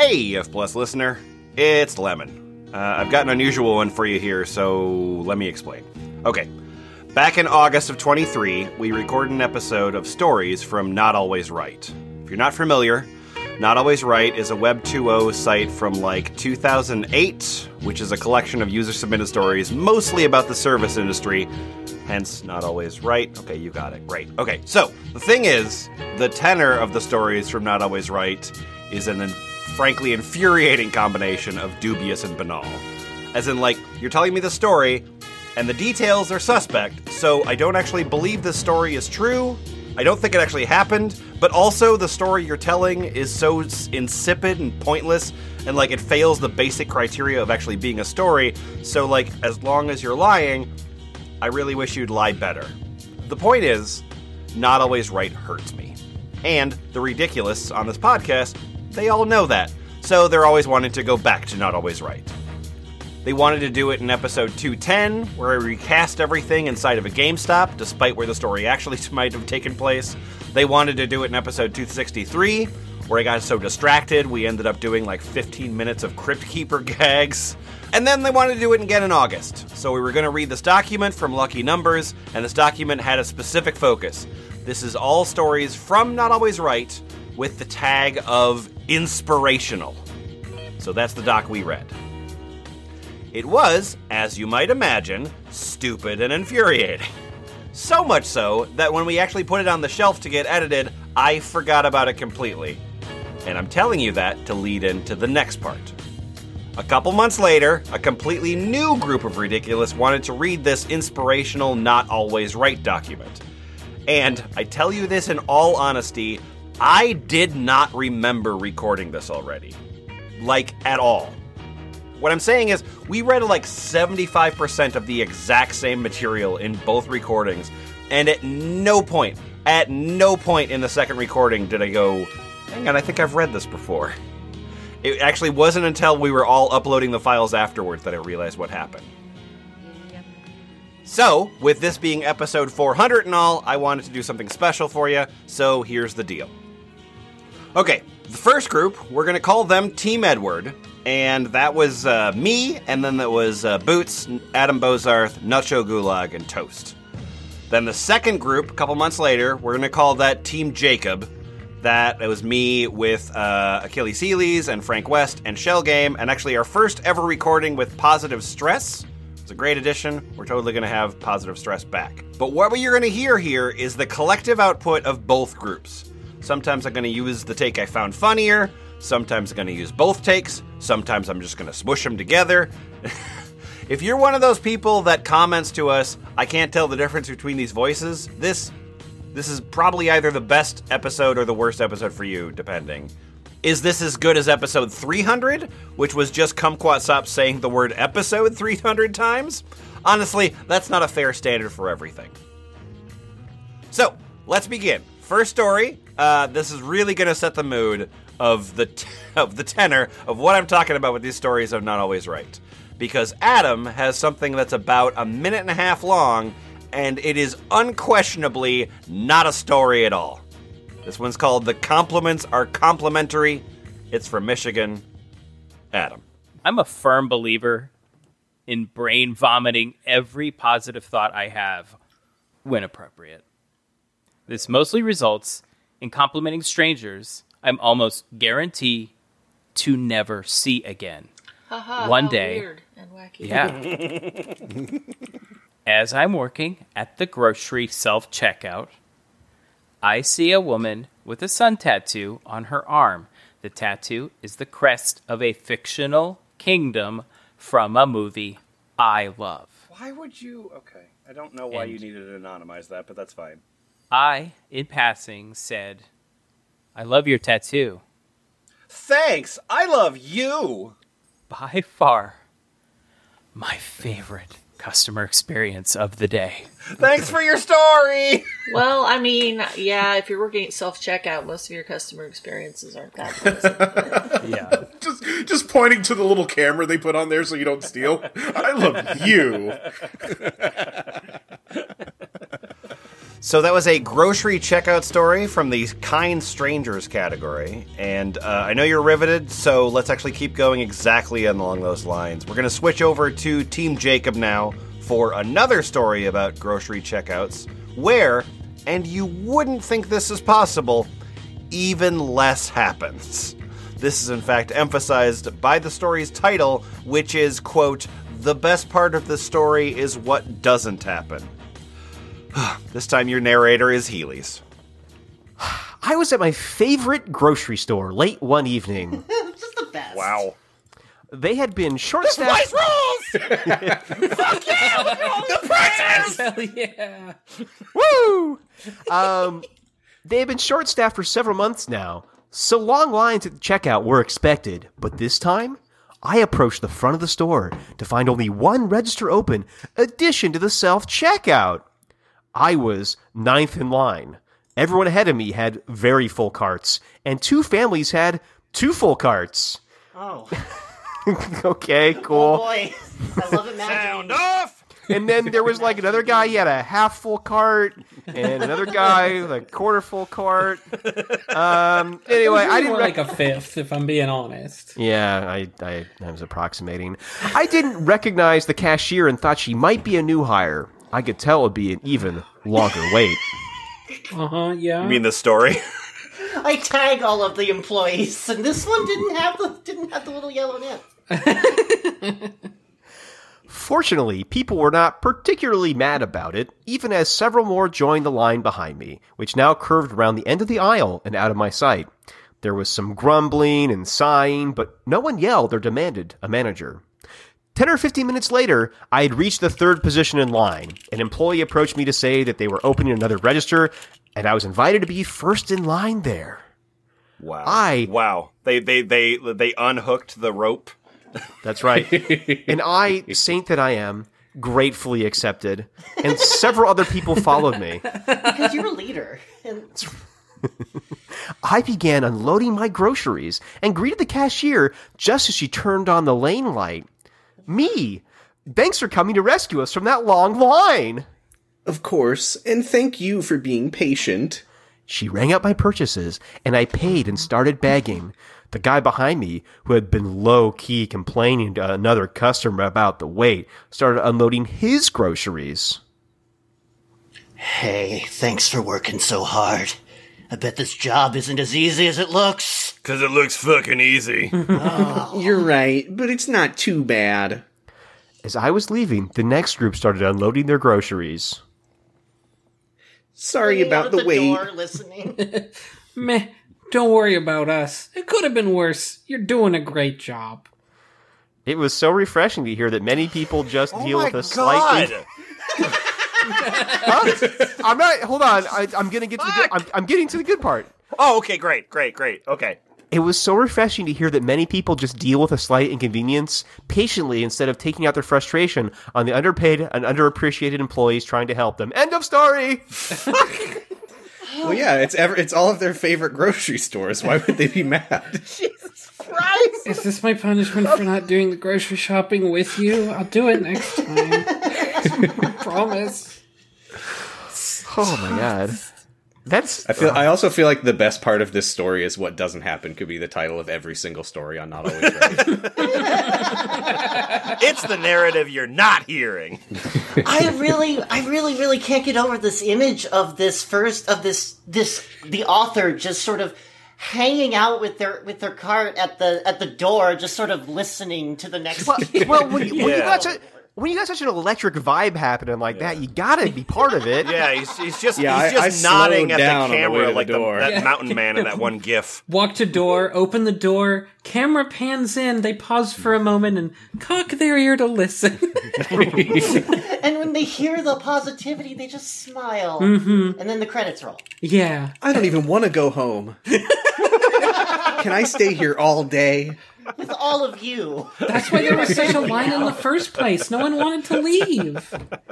Hey, F Plus listener, it's Lemon. I've got an unusual one for you here, so let me explain. Okay, back in August of 23, we recorded an episode of Stories from Not Always Right. If you're not familiar, Not Always Right is a Web 2.0 site from like 2008, which is a collection of user-submitted stories mostly about the service industry, hence Not Always Right. Okay, you got it. Right. Okay, so the thing is, the tenor of the stories from Not Always Right is an frankly infuriating combination of dubious and banal. As in, like, you're telling me the story, and the details are suspect, so I don't actually believe this story is true. I don't think it actually happened, but also the story you're telling is so insipid and pointless, and, like, it fails the basic criteria of actually being a story, so, like, as long as you're lying, I really wish you'd lie better. The point is, Not Always Right hurts me. And the ridiculous on this podcast, they all know that, so they're always wanting to go back to Not Always Right. They wanted to do it in episode 210, where I recast everything inside of a GameStop, despite where the story actually might have taken place. They wanted to do it in episode 263, where I got so distracted, we ended up doing like 15 minutes of Crypt Keeper gags. And then they wanted to do it again in August. So we were going to read this document from Lucky Numbers, and this document had a specific focus. This is all stories from Not Always Right, with the tag of inspirational. So that's the doc we read. It was, as you might imagine, stupid and infuriating. So much so that when we actually put it on the shelf to get edited, I forgot about it completely. And I'm telling you that to lead into the next part. A couple months later, a completely new group of ridiculous wanted to read this inspirational Not Always Right document. And I tell you this in all honesty, I did not remember recording this already. Like, at all. What I'm saying is, we read like 75% of the exact same material in both recordings, and at no point in the second recording did I go, hang on, I think I've read this before. It actually wasn't until we were all uploading the files afterwards that I realized what happened. So, with this being episode 400 and all, I wanted to do something special for you, so here's the deal. Okay, the first group, we're going to call them Team Edward, and that was me, and then that was Boots, Adam Bozarth, Nacho Gulag, and Toast. Then the second group, a couple months later, we're going to call that Team Jacob. That was me with Achilles Healy's and Frank West and Shell Game, and actually our first ever recording with Positive Stress. It's a great addition. We're totally going to have Positive Stress back. But what you're going to hear here is the collective output of both groups. Sometimes I'm going to use the take I found funnier. Sometimes I'm going to use both takes. Sometimes I'm just going to smush them together. If you're one of those people that comments to us, I can't tell the difference between these voices, this is probably either the best episode or the worst episode for you, depending. Is this as good as episode 300, which was just Kumquat Sop saying the word episode 300 times? Honestly, that's not a fair standard for everything. So, let's begin. First story. This is really going to set the mood of the tenor of what I'm talking about with these stories of Not Always Right. Because Adam has something that's about a minute and a half long, and it is unquestionably not a story at all. This one's called The Compliments Are Complimentary. It's from Michigan. Adam. I'm a firm believer in brain vomiting every positive thought I have when appropriate. This mostly results in complimenting strangers I'm almost guarantee to never see again. One day. Weird and wacky. Yeah. As I'm working at the grocery self-checkout, I see a woman with a sun tattoo on her arm. The tattoo is the crest of a fictional kingdom from a movie I love. Why would you? Okay. I don't know why you needed to anonymize that, but that's fine. I, in passing, said, I love your tattoo. Thanks! I love you! By far, my favorite customer experience of the day. Thanks for your story! Well, I mean, yeah, if you're working at self-checkout, most of your customer experiences aren't that pleasant. Yeah. Just pointing to the little camera they put on there so you don't steal. I love you. So that was a grocery checkout story from the Kind Strangers category. And I know you're riveted, so let's actually keep going exactly along those lines. We're going to switch over to Team Jacob now for another story about grocery checkouts where, and you wouldn't think this is possible, even less happens. This is in fact emphasized by the story's title, which is, quote, "The best part of the story is what doesn't happen." This time your narrator is Healy's. I was at my favorite grocery store late one evening. Just the best. Wow. They had been short-staffed... rules! Fuck yeah! The prices! Hell yeah. Woo! They had been short-staffed for several months now, so long lines at the checkout were expected. But this time, I approached the front of the store to find only one register open, addition to the self-checkout. I was ninth in line. Everyone ahead of me had very full carts, and two families had two full carts. Oh. Okay, cool. Oh boy. I love it, Sound Matt. off! And then there was like another guy, he had a half full cart, and another guy with a quarter full cart. Anyway, I didn't more like a fifth, if I'm being honest. Yeah, I was approximating. I didn't recognize the cashier and thought she might be a new hire. I could tell it would be an even longer wait. Yeah. You mean the story? I tag all of the employees, and this one didn't have the little yellow nip. Fortunately, people were not particularly mad about it, even as several more joined the line behind me, which now curved around the end of the aisle and out of my sight. There was some grumbling and sighing, but no one yelled or demanded a manager. 10 or 15 minutes later, I had reached the third position in line. An employee approached me to say that they were opening another register, and I was invited to be first in line there. Wow. Wow. They unhooked the rope. That's right. And I, saint that I am, gratefully accepted, and several other people followed me. Because you're a leader. And I began unloading my groceries and greeted the cashier just as she turned on the lane light. Me! Thanks for coming to rescue us from that long line! Of course, and thank you for being patient. She rang up my purchases, and I paid and started bagging. The guy behind me, who had been low-key complaining to another customer about the wait, started unloading his groceries. hey, thanks for working so hard. I bet this job isn't as easy as it looks. 'Cause it looks fucking easy. You're right, but it's not too bad. As I was leaving, the next group started unloading their groceries. Sorry Leaning about out the of wait. door, listening. Meh, don't worry about us. It could have been worse. You're doing a great job. It was so refreshing to hear that many people just deal with a slight... Huh? I'm not... Hold on. I'm gonna get to the good... I'm getting to the good part. Oh, okay, great. Okay. It was so refreshing to hear that many people just deal with a slight inconvenience patiently instead of taking out their frustration on the underpaid and underappreciated employees trying to help them. End of story! Well, yeah, it's all of their favorite grocery stores. Why would they be mad? Jesus Christ! Is this my punishment for not doing the grocery shopping with you? I'll do it next time. I promise. Oh my god. That's... I also feel like the best part of this story is what doesn't happen could be the title of every single story on Not Always Right. It's the narrative you're not hearing. I really can't get over this image of the author just sort of hanging out with their cart at the door, just sort of listening to the next. Well, when you got such an electric vibe happening like that, you gotta be part of it. Yeah, he's just I nodding slowed at down the on the way camera to the like door. that mountain man in that one gif. Walk to door, open the door, camera pans in, they pause for a moment and cock their ear to listen. And when they hear the positivity, they just smile, and then the credits roll. Yeah. I don't even want to go home. Can I stay here all day? With all of you. That's why there was such a line in the first place. No one wanted to leave.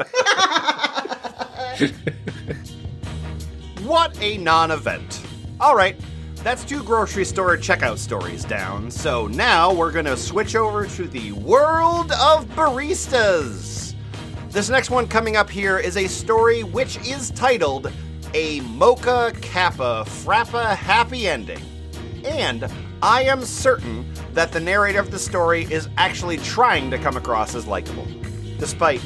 What a non-event. All right, that's 2 grocery store checkout stories down. So now we're going to switch over to the world of baristas. This next one coming up here is a story which is titled A Mocha Kappa Frappa Happy Ending. And I am certain that the narrator of the story is actually trying to come across as likable. Despite,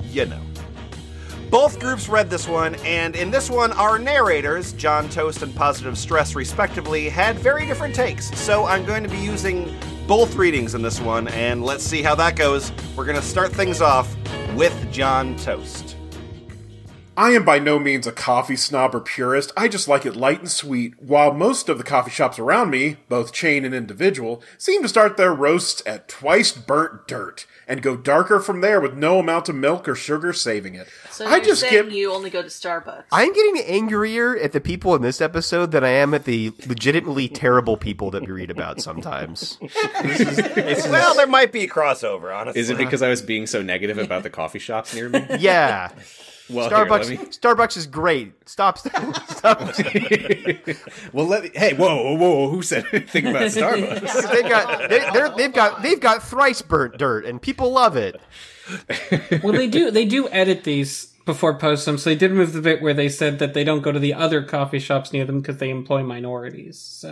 Both groups read this one, and in this one, our narrators, John Toast and Positive Stress respectively, had very different takes. So I'm going to be using both readings in this one, and let's see how that goes. We're going to start things off with John Toast. I am by no means a coffee snob or purist. I just like it light and sweet, while most of the coffee shops around me, both chain and individual, seem to start their roasts at twice burnt dirt and go darker from there with no amount of milk or sugar saving it. So you only go to Starbucks. I'm getting angrier at the people in this episode than I am at the legitimately terrible people that we read about sometimes. Well, there might be a crossover, honestly. Is it because I was being so negative about the coffee shops near me? Yeah. Well, Starbucks is great. Stop. Well, hey, whoa! Who said anything about Starbucks? they've got thrice burnt dirt, and people love it. Well, they do edit these before post them, so they did move the bit where they said that they don't go to the other coffee shops near them because they employ minorities. So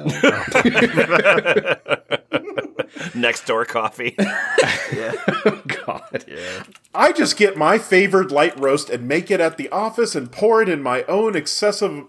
next door coffee. Yeah. Oh, God. Yeah. I just get my favored light roast and make it at the office and pour in my own excessive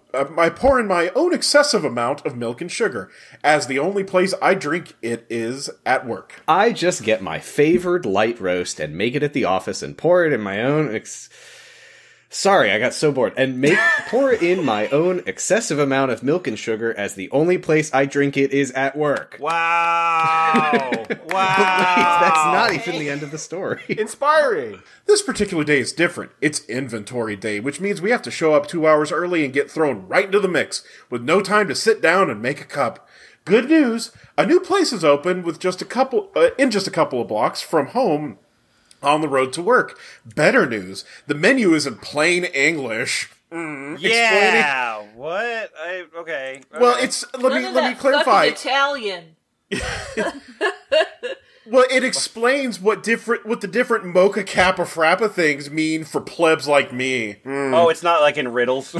amount of milk and sugar, as the only place I drink it is at work. I just get my favored light roast and make it at the office and pour it in my own Sorry, I got so bored. And pour in my own excessive amount of milk and sugar, as the only place I drink it is at work. Wow. Wow. Wait, that's not even the end of the story. Inspiring. This particular day is different. It's inventory day, which means we have to show up 2 hours early and get thrown right into the mix, with no time to sit down and make a cup. Good news, a new place is open with just a couple of blocks from home, on the road to work. Better news, the menu is in plain English. Yeah. What? Okay. Well, it's let me clarify. Italian. Well, it explains what the different mocha kappa frappa things mean for plebs like me. Oh, it's not like in riddles.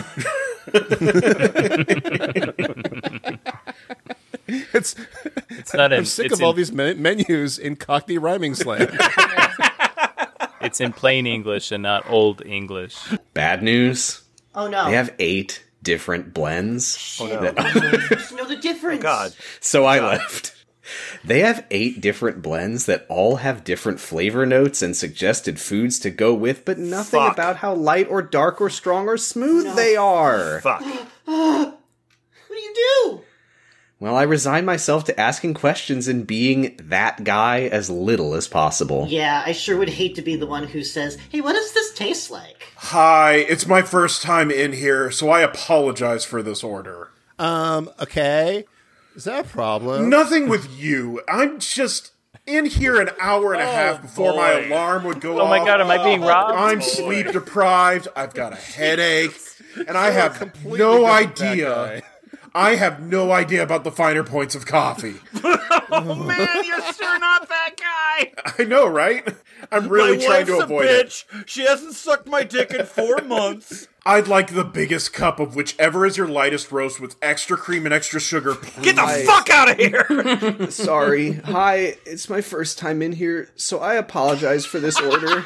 It's not I'm sick of all these menus in Cockney rhyming slang. It's in plain English and not old English. Bad news. Oh, no. They have 8 different blends. Oh, no. Know the difference. Oh, God. So I left. They have 8 different blends that all have different flavor notes and suggested foods to go with, but nothing about how light or dark or strong or smooth they are. Fuck. What do you do? Well, I resign myself to asking questions and being that guy as little as possible. Yeah, I sure would hate to be the one who says, hey, what does this taste like? Hi, it's my first time in here, so I apologize for this order. Okay. Is that a problem? Nothing with you. I'm just in here an hour and a half before my alarm would go off. Oh my God, am I being robbed? I'm sleep deprived, I've got a headache, and I have no idea. I have no idea about the finer points of coffee. Oh man, you're sure not that guy. I know, right? I'm really trying to avoid it. She hasn't sucked my dick in 4 months. I'd like the biggest cup of whichever is your lightest roast with extra cream and extra sugar. Get the fuck out of here! Sorry. Hi, it's my first time in here, so I apologize for this order.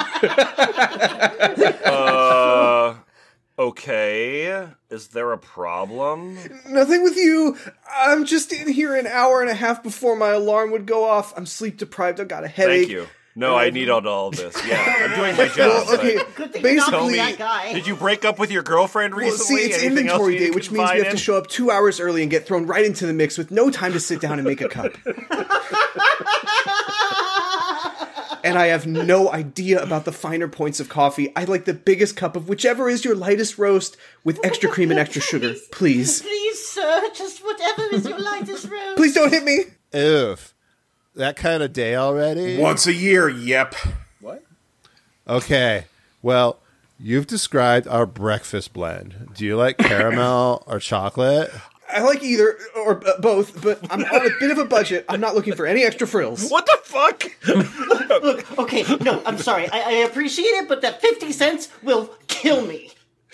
Okay. Is there a problem? Nothing with you. I'm just in here an hour and a half before my alarm would go off. I'm sleep deprived. I've got a headache. Thank you. No, I need all this. Yeah, I'm doing my job. Well, okay, Good thing you're not basically, that guy. Did you break up with your girlfriend well, recently? see, it's Anything else inventory you day, need to which means we confide have to in? show up 2 hours early and get thrown right into the mix with no time to sit down and make a cup. And I have no idea about the finer points of coffee. I like the biggest cup of whichever is your lightest roast with extra cream and extra sugar. Please. Please, sir, just whatever is your lightest roast. Please don't hit me. Oof. That kind of day already? Once a year, yep. What? Okay. Well, you've described our breakfast blend. Do you like caramel or chocolate? I like either or both, but I'm on a bit of a budget. I'm not looking for any extra frills. What the fuck? Look, okay, no, I'm sorry. I appreciate it, but that 50 cents will kill me.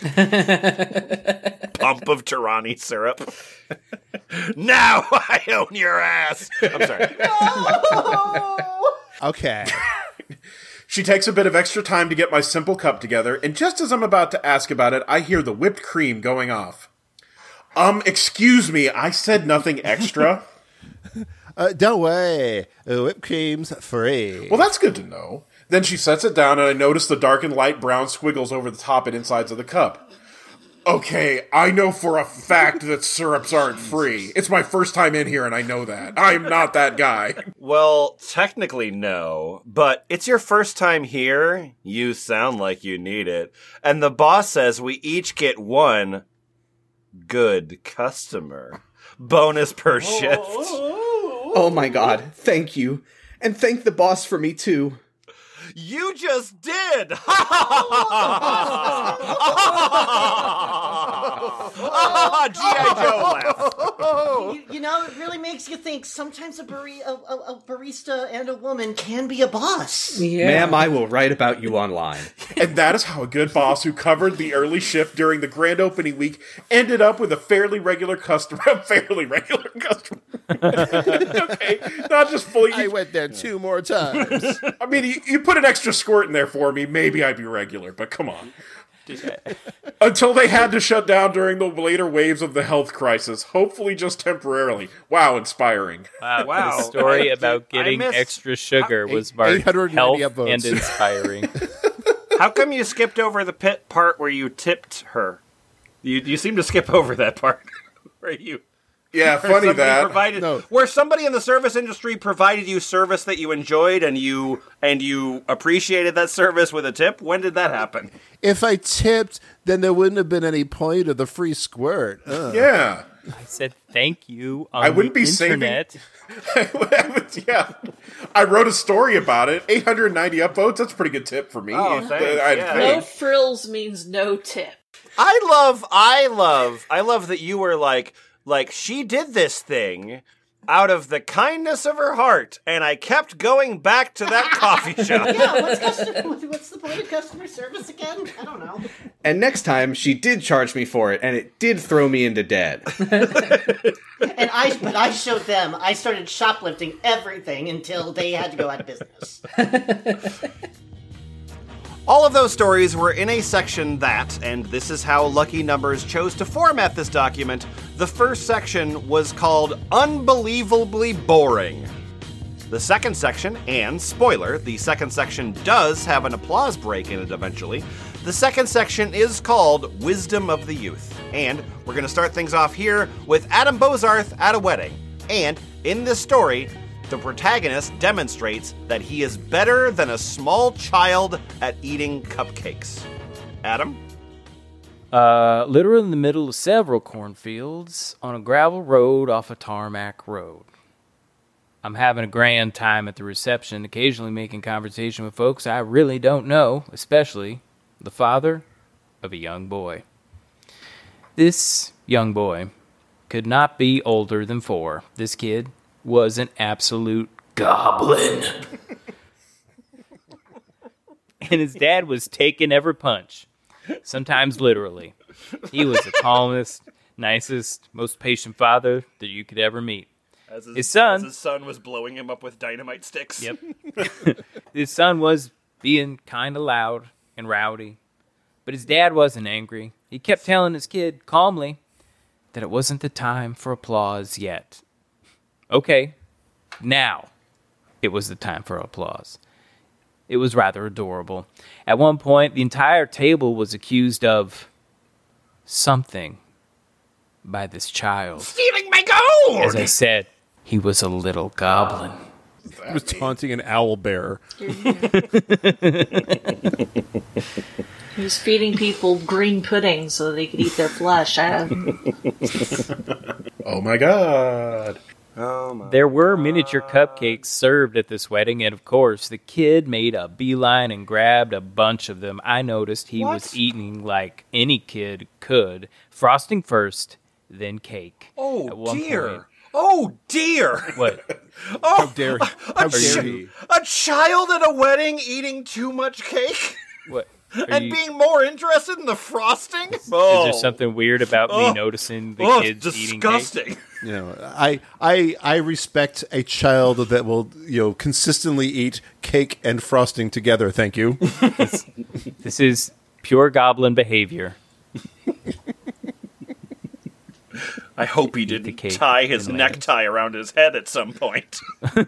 Pump of Tirani syrup. Now I own your ass. I'm sorry. Okay. She takes a bit of extra time to get my simple cup together, and just as I'm about to ask about it, I hear the whipped cream going off. Excuse me, I said nothing extra. Don't worry. Whipped cream's free. Well, that's good to know. Then she sets it down, and I notice the dark and light brown squiggles over the top and insides of the cup. Okay, I know for a fact that syrups aren't free. It's my first time in here, and I know that. I'm not that guy. Well, technically no, but it's your first time here. You sound like you need it. And the boss says we each get one good customer. Bonus per shift. Oh my god, thank you. And thank the boss for me too. You just did! G.I. Joe laugh. You know, it really makes you think sometimes a barista and a woman can be a boss. Yeah. Ma'am, I will write about you online. And that is how a good boss who covered the early shift during the grand opening week ended up with a fairly regular customer. Okay, not just fully. I went there 2 more times. I mean, you put an extra squirt in there for me, maybe I'd be regular, but come on. Until they had to shut down during the later waves of the health crisis, hopefully just temporarily. Wow, inspiring. Wow. The story about I getting missed- extra sugar was marked 890 health upvotes. and inspiring. How come you skipped over the part where you tipped her? You seem to skip over that part. Where you... Yeah, Where funny somebody that. provided, No. where somebody in the service industry provided you service that you enjoyed and you appreciated that service with a tip. When did that happen? If I tipped, then there wouldn't have been any point of the free squirt. Yeah. I said thank you on I wouldn't the be saving- internet. Yeah. I wrote a story about it. 890 upvotes. That's a pretty good tip for me. Oh, thanks. I'd Yeah. No think. frills means no tip. I love that you were like she did this thing out of the kindness of her heart, and I kept going back to that coffee shop. Yeah, what's the point of customer service again? I don't know. And next time, she did charge me for it, and it did throw me into debt. But I showed them. I started shoplifting everything until they had to go out of business. All of those stories were in a section that, and this is how Lucky Numbers chose to format this document, the first section was called Unbelievably Boring. The second section, and spoiler, the second section does have an applause break in it eventually, the second section is called Wisdom of the Youth. And we're going to start things off here with Adam Bozarth at a wedding. And in this story, the protagonist demonstrates that he is better than a small child at eating cupcakes. Adam? Literally in the middle of several cornfields on a gravel road off a tarmac road. I'm having a grand time at the reception, occasionally making conversation with folks I really don't know, especially the father of a young boy. This young boy could not be older than 4. This kid was an absolute goblin. And his dad was taking every punch, sometimes literally. He was the calmest, nicest, most patient father that you could ever meet. As His son- as his son was blowing him up with dynamite sticks. Yep. His son was being kind of loud and rowdy, but his dad wasn't angry. He kept telling his kid calmly that it wasn't the time for applause yet. Okay, now it was the time for applause. It was rather adorable. At one point, the entire table was accused of something by this child. Stealing my gold! As I said, he was a little goblin. He was taunting an owl bear. He was feeding people green pudding so they could eat their flesh. Oh my god. There were miniature cupcakes served at this wedding, and of course, the kid made a beeline and grabbed a bunch of them. I noticed he was eating like any kid could, frosting first then cake. At Oh one dear! point- Oh dear! What? How dare A he? child at a wedding eating too much cake What? Are and you- being more interested in the frosting. Is there something weird about me noticing the kids eating cake? disgusting. You know, I respect a child that will, consistently eat cake and frosting together. Thank you. This is pure goblin behavior. I hope he the didn't cake tie his and necktie around his head at some point.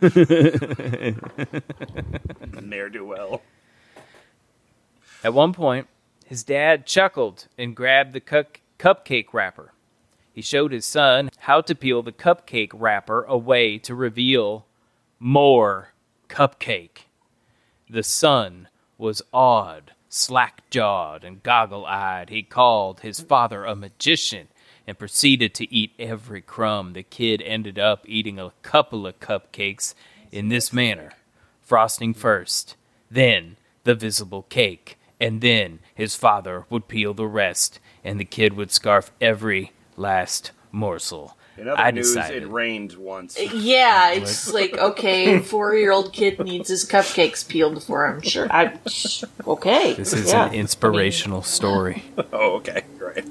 Ne'er do well. At one point, his dad chuckled and grabbed the cupcake wrapper. He showed his son how to peel the cupcake wrapper away to reveal more cupcake. The son was awed, slack-jawed, and goggle-eyed. He called his father a magician and proceeded to eat every crumb. The kid ended up eating a couple of cupcakes in this manner. Frosting first, then the visible cake, and then his father would peel the rest, and the kid would scarf every last morsel. In other I news, decided. it rained once. Yeah, it's like, okay, 4-year-old kid needs his cupcakes peeled for him. Sure. Okay. This is yeah. an inspirational story. Oh, okay, right.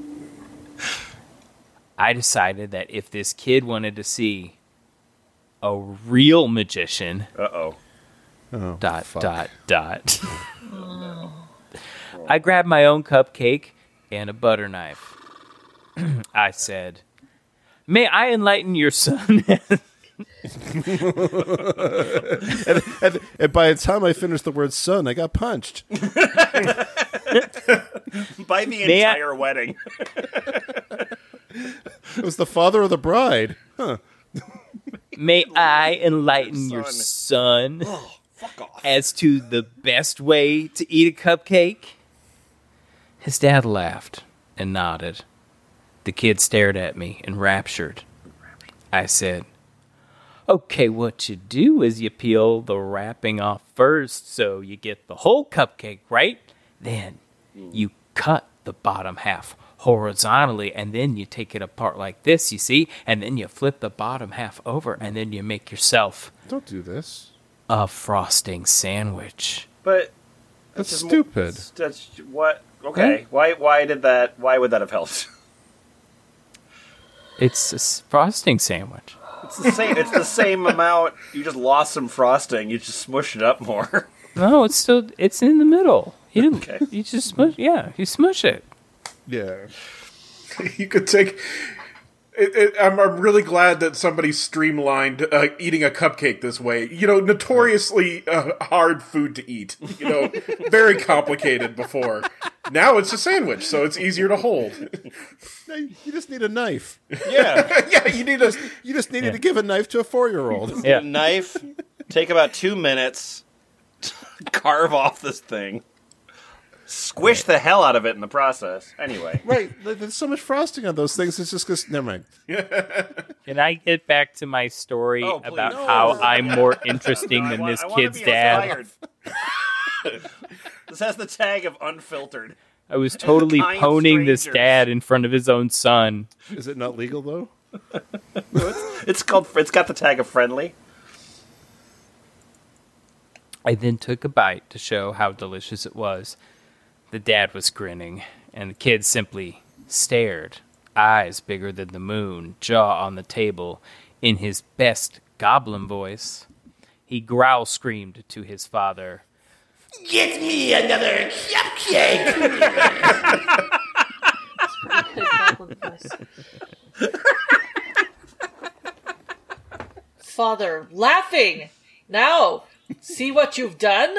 I decided that if this kid wanted to see a real magician, Uh-oh. dot. I grabbed my own cupcake and a butter knife. I said, "May I enlighten your son?" And by the time I finished the word son, I got punched. By the May I- entire wedding. It was the father of the bride. Huh. May I enlighten your son as to the best way to eat a cupcake? His dad laughed and nodded. The kid stared at me, enraptured. I said, "Okay, what you do is you peel the wrapping off first so you get the whole cupcake, right? Then you cut the bottom half horizontally, and then you take it apart like this, you see? And then you flip the bottom half over, and then you make yourself Don't do this. a frosting sandwich." But That's just stupid. That's what? Okay. Why did that? Why would that have helped? It's a frosting sandwich. It's the same. It's the same amount. You just lost some frosting. You just smush it up more. No, it's in the middle. You didn't, Okay. you just smush, you smush it. Yeah. You could take. I'm really glad that somebody streamlined eating a cupcake this way. Notoriously hard food to eat. Very complicated before. Now it's a sandwich, so it's easier to hold. You just need a knife. Yeah. Yeah, you need a. You just needed to give a knife to a 4-year-old. Yeah. Knife. Take about 2 minutes. Carve off this thing. Squish the hell out of it in the process. Anyway. Right. There's so much frosting on those things. It's just because. Never mind. Can I get back to my story Oh, please. about No. how I'm more interesting than this I wanna kid's be dad? inspired. This has the tag of unfiltered. I was totally Kind poning this strangers. dad in front of his own son. Is it not legal, though? It's got the tag of friendly. I then took a bite to show how delicious it was. The dad was grinning, and the kid simply stared, eyes bigger than the moon, jaw on the table, in his best goblin voice. He growl-screamed to his father, Get me another cupcake! Father, laughing! Now, see what you've done?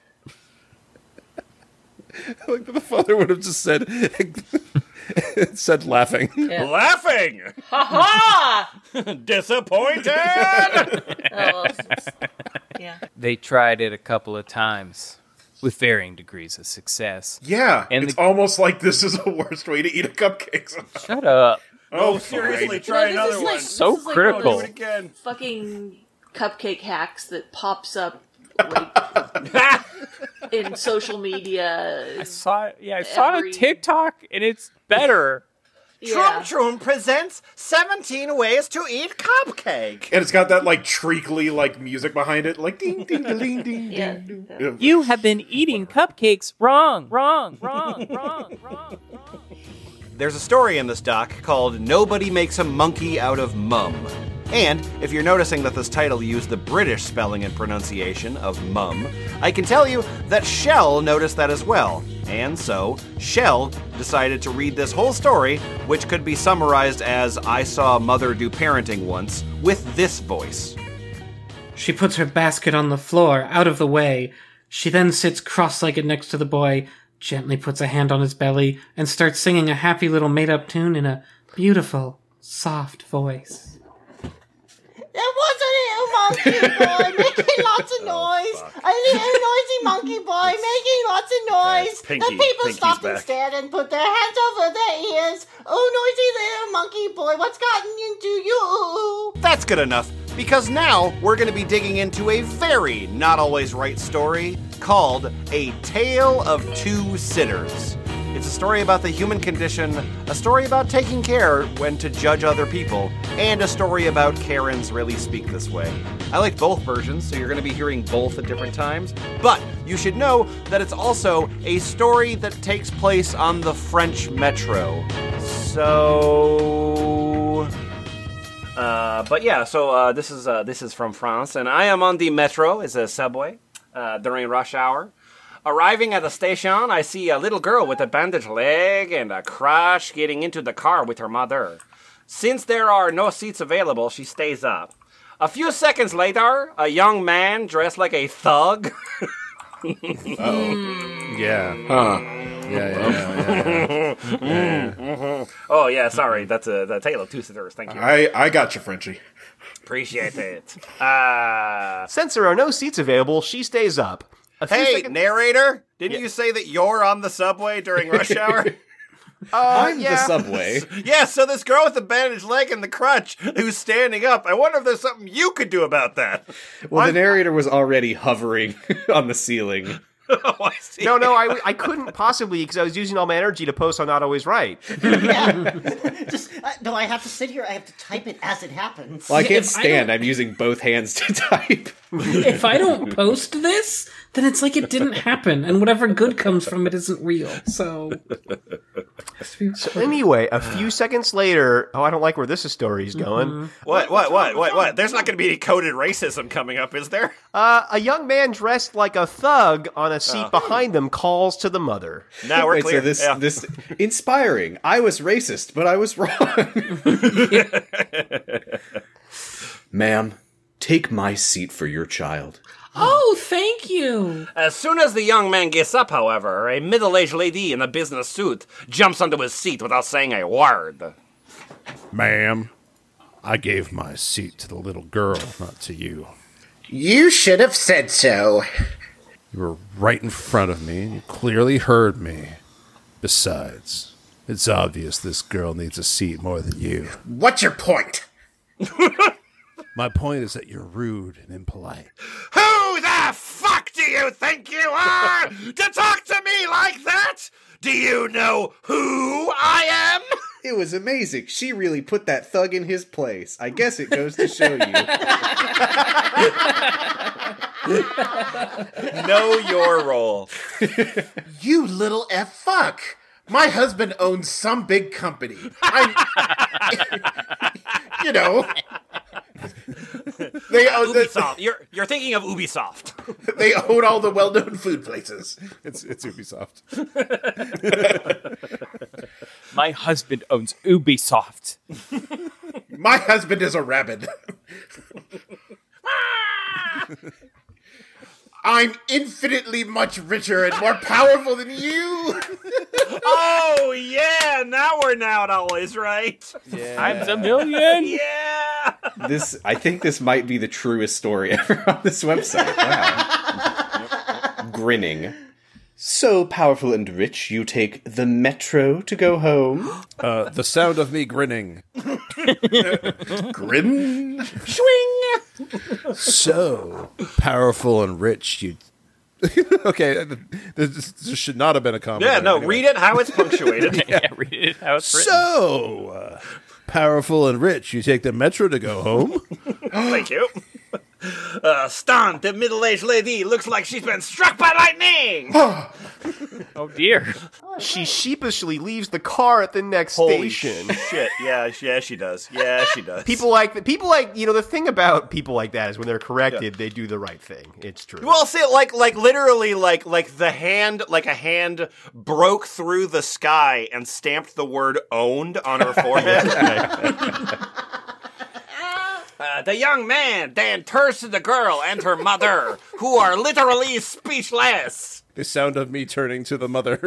Like the father would have just said, laughing. Yeah. Laughing! Ha ha! Disappointed! Oh, yeah. They tried it a couple of times, with varying degrees of success. Yeah, And it's the- almost like this is the worst way to eat a cupcake. Shut up. Oh, seriously, fine. try No, another this is one. like- So this is like critical. one of those Again. fucking cupcake hacks that pops up like in social media. I saw it on Every- TikTok, and it's better. Yeah. Troom presents 17 ways to eat cupcake. And it's got that like treacly like music behind it, like ding ding ding ding ding. Yeah. ding. You have been eating cupcakes wrong. There's a story in this doc called Nobody Makes a Monkey Out of Mum. And if you're noticing that this title used the British spelling and pronunciation of mum, I can tell you that Shell noticed that as well. And so, Shell decided to read this whole story, which could be summarized as I saw a mother do parenting once, with this voice. She puts her basket on the floor, out of the way. She then sits cross-legged next to the boy, gently puts a hand on his belly, and starts singing a happy little made-up tune in a beautiful, soft voice. There was a little monkey boy making lots of noise. A little noisy monkey boy making lots of noise. Pinky- The people Pinky's stopped back. instead and put their hands over their ears. Oh, noisy little monkey boy, what's gotten into you? That's good enough, because now we're going to be digging into a very not always right story called A Tale of Two Sitters. It's a story about the human condition, a story about taking care when to judge other people, and a story about Karens really speak this way. I liked both versions, so you're going to be hearing both at different times, but you should know that it's also a story that takes place on the French metro. So... this is from France, and I am on the metro, it's a subway, during rush hour. Arriving at the station, I see a little girl with a bandaged leg and a crush getting into the car with her mother. Since there are no seats available, she stays up. A few seconds later, a young man dressed like a thug. Yeah. Oh, yeah, sorry, that's the Tale of Two Sitters, thank you. I got you, Frenchie. Appreciate it. Since there are no seats available, she stays up. A few Hey, seconds- narrator, didn't you say that you're on the subway during rush hour? I'm yeah. the subway. Yeah, so this girl with the bandaged leg and the crutch who's standing up, I wonder if there's something you could do about that. Well, the narrator was already hovering on the ceiling. Oh, I see. No, I couldn't possibly because I was using all my energy to post on Not Always Right. No, I have to sit here. I have to type it as it happens. Well, I can't If I stand. don't- I'm using both hands to type. If I don't post this, then it's like it didn't happen, and whatever good comes from it isn't real. So Anyway, a few seconds later, I don't like where this story is going. What? There's not going to be any coded racism coming up, is there? A young man dressed like a thug on a seat behind them calls to the mother. Now we're Wait, clear. so this inspiring. I was racist, but I was wrong. Ma'am, take my seat for your child. oh, thank you. As soon as the young man gets up, however, a middle-aged lady in a business suit jumps onto his seat without saying a word. Ma'am, I gave my seat to the little girl, not to you. You should have said so. You were right in front of me, and you clearly heard me. Besides, it's obvious this girl needs a seat more than you. What's your point? My point is that you're rude and impolite. Who the fuck do you think you are to talk to me like that? Do you know who I am? It was amazing. She really put that thug in his place. I guess it goes to show you. Know your role. You little fuck. My husband owns some big company. You know. They own Ubisoft. You're thinking of Ubisoft. They own all the well-known food places. It's Ubisoft. My husband owns Ubisoft. My husband is a rabbit. I'm infinitely much richer and more powerful than you. Oh, yeah. Now we're not always right. Times a million. Yeah. I think this might be the truest story ever on this website. Wow. Grinning. So powerful and rich, you take the metro to go home? The sound of me grinning. Grin. So powerful and rich, you Okay, this should not have been a comment. Yeah, no, read it how it's punctuated. Yeah, read it how it's written. So, powerful and rich, you take the metro to go home? Thank you. Stunned, the middle-aged lady looks like she's been struck by lightning. Oh dear. She sheepishly leaves the car at the next Holy station. shit! Yeah, she does. Yeah, she does. People like the thing about people like that is when they're corrected, they do the right thing. It's true. Well, see, like literally, like a hand broke through the sky and stamped the word "owned" on her forehead. The young man then turns to the girl and her mother, who are literally speechless. The sound of me turning to the mother.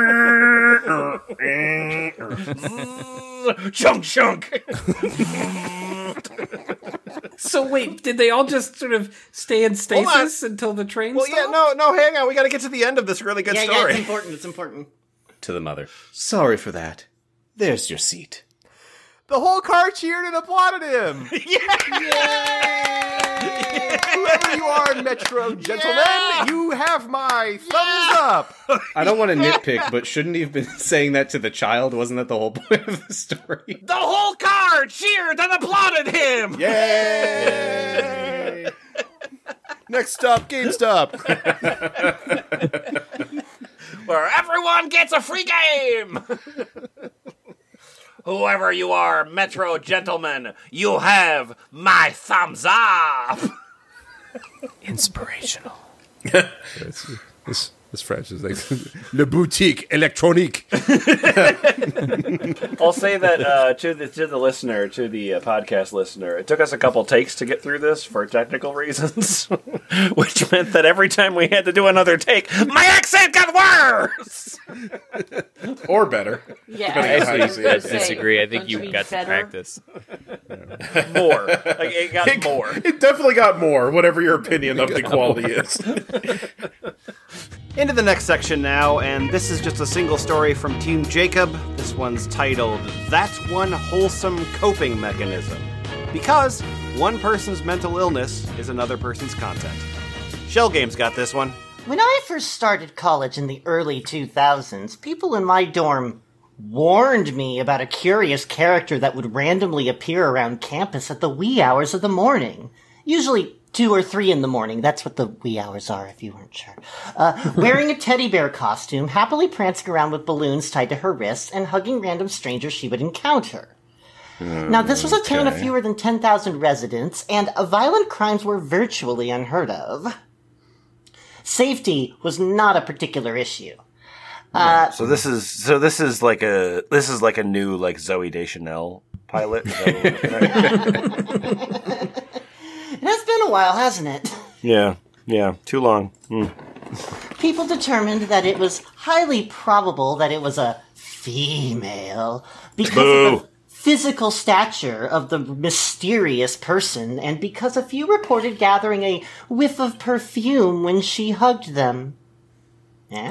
Chunk, chunk. So wait, did they all just sort of stay in stasis until the train Well, stopped? yeah, no, hang on. We got to get to the end of this really good Yeah, story. it's important. It's important. To the mother. Sorry for that. There's your seat. The whole car cheered and applauded him. Yay! Whoever you are, Metro gentlemen, you have my thumbs up. I don't want to nitpick, but shouldn't he have been saying that to the child? Wasn't that the whole point of the story? The whole car cheered and applauded him. Yay! Next stop, GameStop. Where everyone gets a free game. Whoever you are, Metro gentlemen, you have my thumbs up. Inspirational. This French is like Le Boutique Électronique. I'll say that to the listener, to the podcast listener, it took us a couple takes to get through this for technical reasons, which meant that every time we had to do another take, my accent got worse. Or better. Yeah, Depending on how you see I it. disagree. I think you got to practice. More. Like, it got more. It definitely got more, whatever your opinion of the quality is. Into the next section now, and this is just a single story from Team Jacob. This one's titled, That's One Wholesome Coping Mechanism. Because one person's mental illness is another person's content. Shell Games got this one. When I first started college in the early 2000s, people in my dorm warned me about a curious character that would randomly appear around campus at the wee hours of the morning. Usually 2 or 3 in the morning. That's what the wee hours are, if you weren't sure. Wearing a teddy bear costume, happily prancing around with balloons tied to her wrists, and hugging random strangers she would encounter. Now, this was a town of fewer than 10,000 residents, and violent crimes were virtually unheard of. Safety was not a particular issue. So this is like a new like Zooey Deschanel pilot. Is that what we're looking at? It has been a while, hasn't it? Yeah, too long. People determined that it was highly probable that it was a female because of the physical stature of the mysterious person and because a few reported gathering a whiff of perfume when she hugged them. Yeah?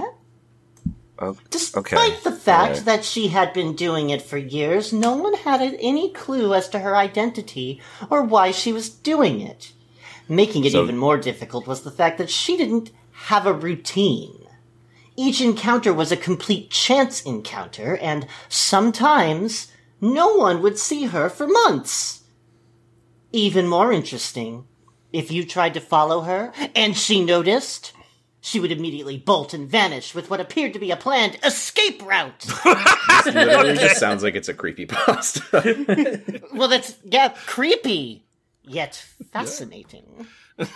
Despite the fact that she had been doing it for years, no one had any clue as to her identity or why she was doing it. Making it even more difficult was the fact that she didn't have a routine. Each encounter was a complete chance encounter, and sometimes no one would see her for months. Even more interesting, if you tried to follow her and she noticed, she would immediately bolt and vanish with what appeared to be a planned escape route. This literally just sounds like it's a creepypasta. Well, that's, creepy, yet fascinating.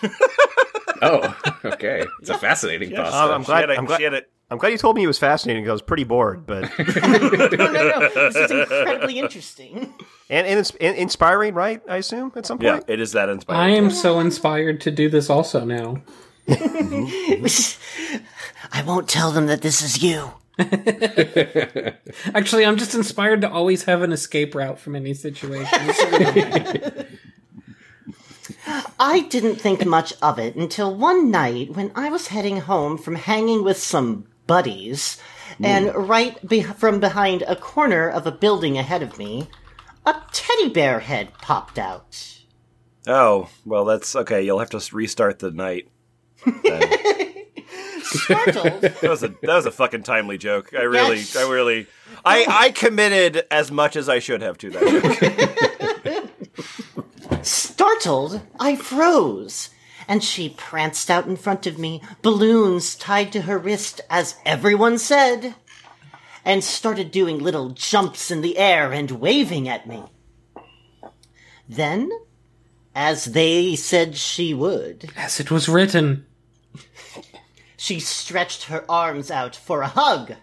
Oh, okay. It's a fascinating pasta. I'm glad you told me it was fascinating because I was pretty bored, but... No. This is incredibly interesting. And inspiring, right, I assume, at some point? Yeah, it is that I inspiring. am so inspired to do this also now. I won't tell them that this is you. Actually, I'm just inspired to always have an escape route from any situation. I didn't think much of it until one night when I was heading home from hanging with some buddies, and from behind a corner of a building ahead of me, a teddy bear head popped out. Oh, well, that's okay. You'll have to restart the night. Startled, That was a fucking timely joke. I committed as much as I should have to that joke. Startled, I froze, and she pranced out in front of me, balloons tied to her wrist, as everyone said, and started doing little jumps in the air and waving at me. Then, as they said she would, As it was written. she stretched her arms out for a hug.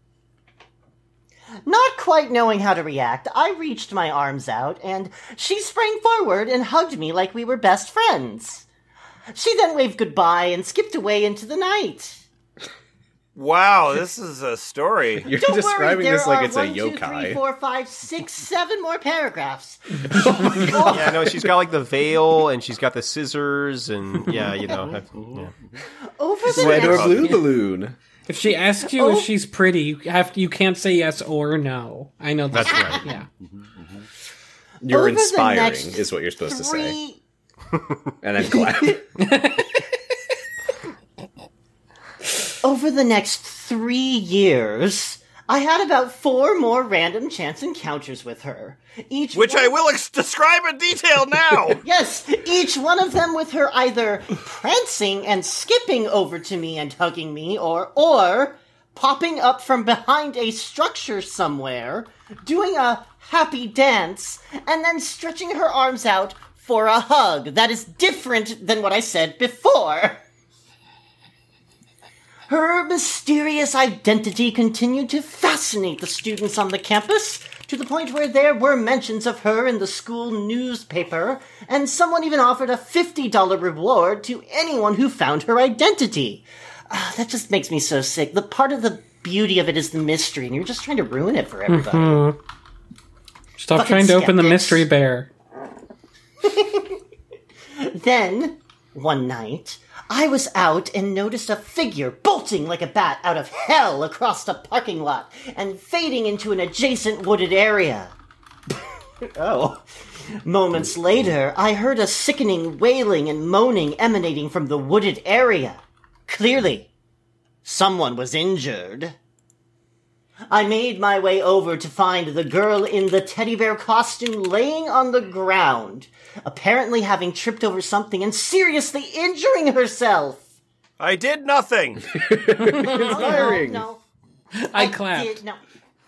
Not quite knowing how to react, I reached my arms out, and she sprang forward and hugged me like we were best friends. She then waved goodbye and skipped away into the night. Wow, this is a story. You're Don't describing worry, this like it's a 1, 2, 3, yokai. 4, 5, 6, 7 more paragraphs. Yeah, no, she's got like the veil and she's got the scissors and yeah, you know. Over the Red or next blue balloon. If she asks you if she's pretty, you can't say yes or no. I know That's right. Yeah. You're Over the inspiring, next is what you're supposed to say. 3 And then clap. Over the next 3 years, I had about 4 more random chance encounters with her. Which I will describe in detail now. Yes, each one of them with her either prancing and skipping over to me and hugging me, or popping up from behind a structure somewhere, doing a happy dance, and then stretching her arms out for a hug. That is different than what I said before. Her mysterious identity continued to fascinate the students on the campus, to the point where there were mentions of her in the school newspaper, and someone even offered a $50 reward to anyone who found her identity. That just makes me so sick. The part of the beauty of it is the mystery, and you're just trying to ruin it for everybody. Stop Fucking trying to open the skeptics. mystery bear. Then, one night, I was out and noticed a figure bolting like a bat out of hell across the parking lot and fading into an adjacent wooded area. Oh. Moments later, I heard a sickening wailing and moaning emanating from the wooded area. Clearly, someone was injured. I made my way over to find the girl in the teddy bear costume laying on the ground, apparently having tripped over something and seriously injuring herself. I did nothing. Inspiring. No. I clapped. Did, no.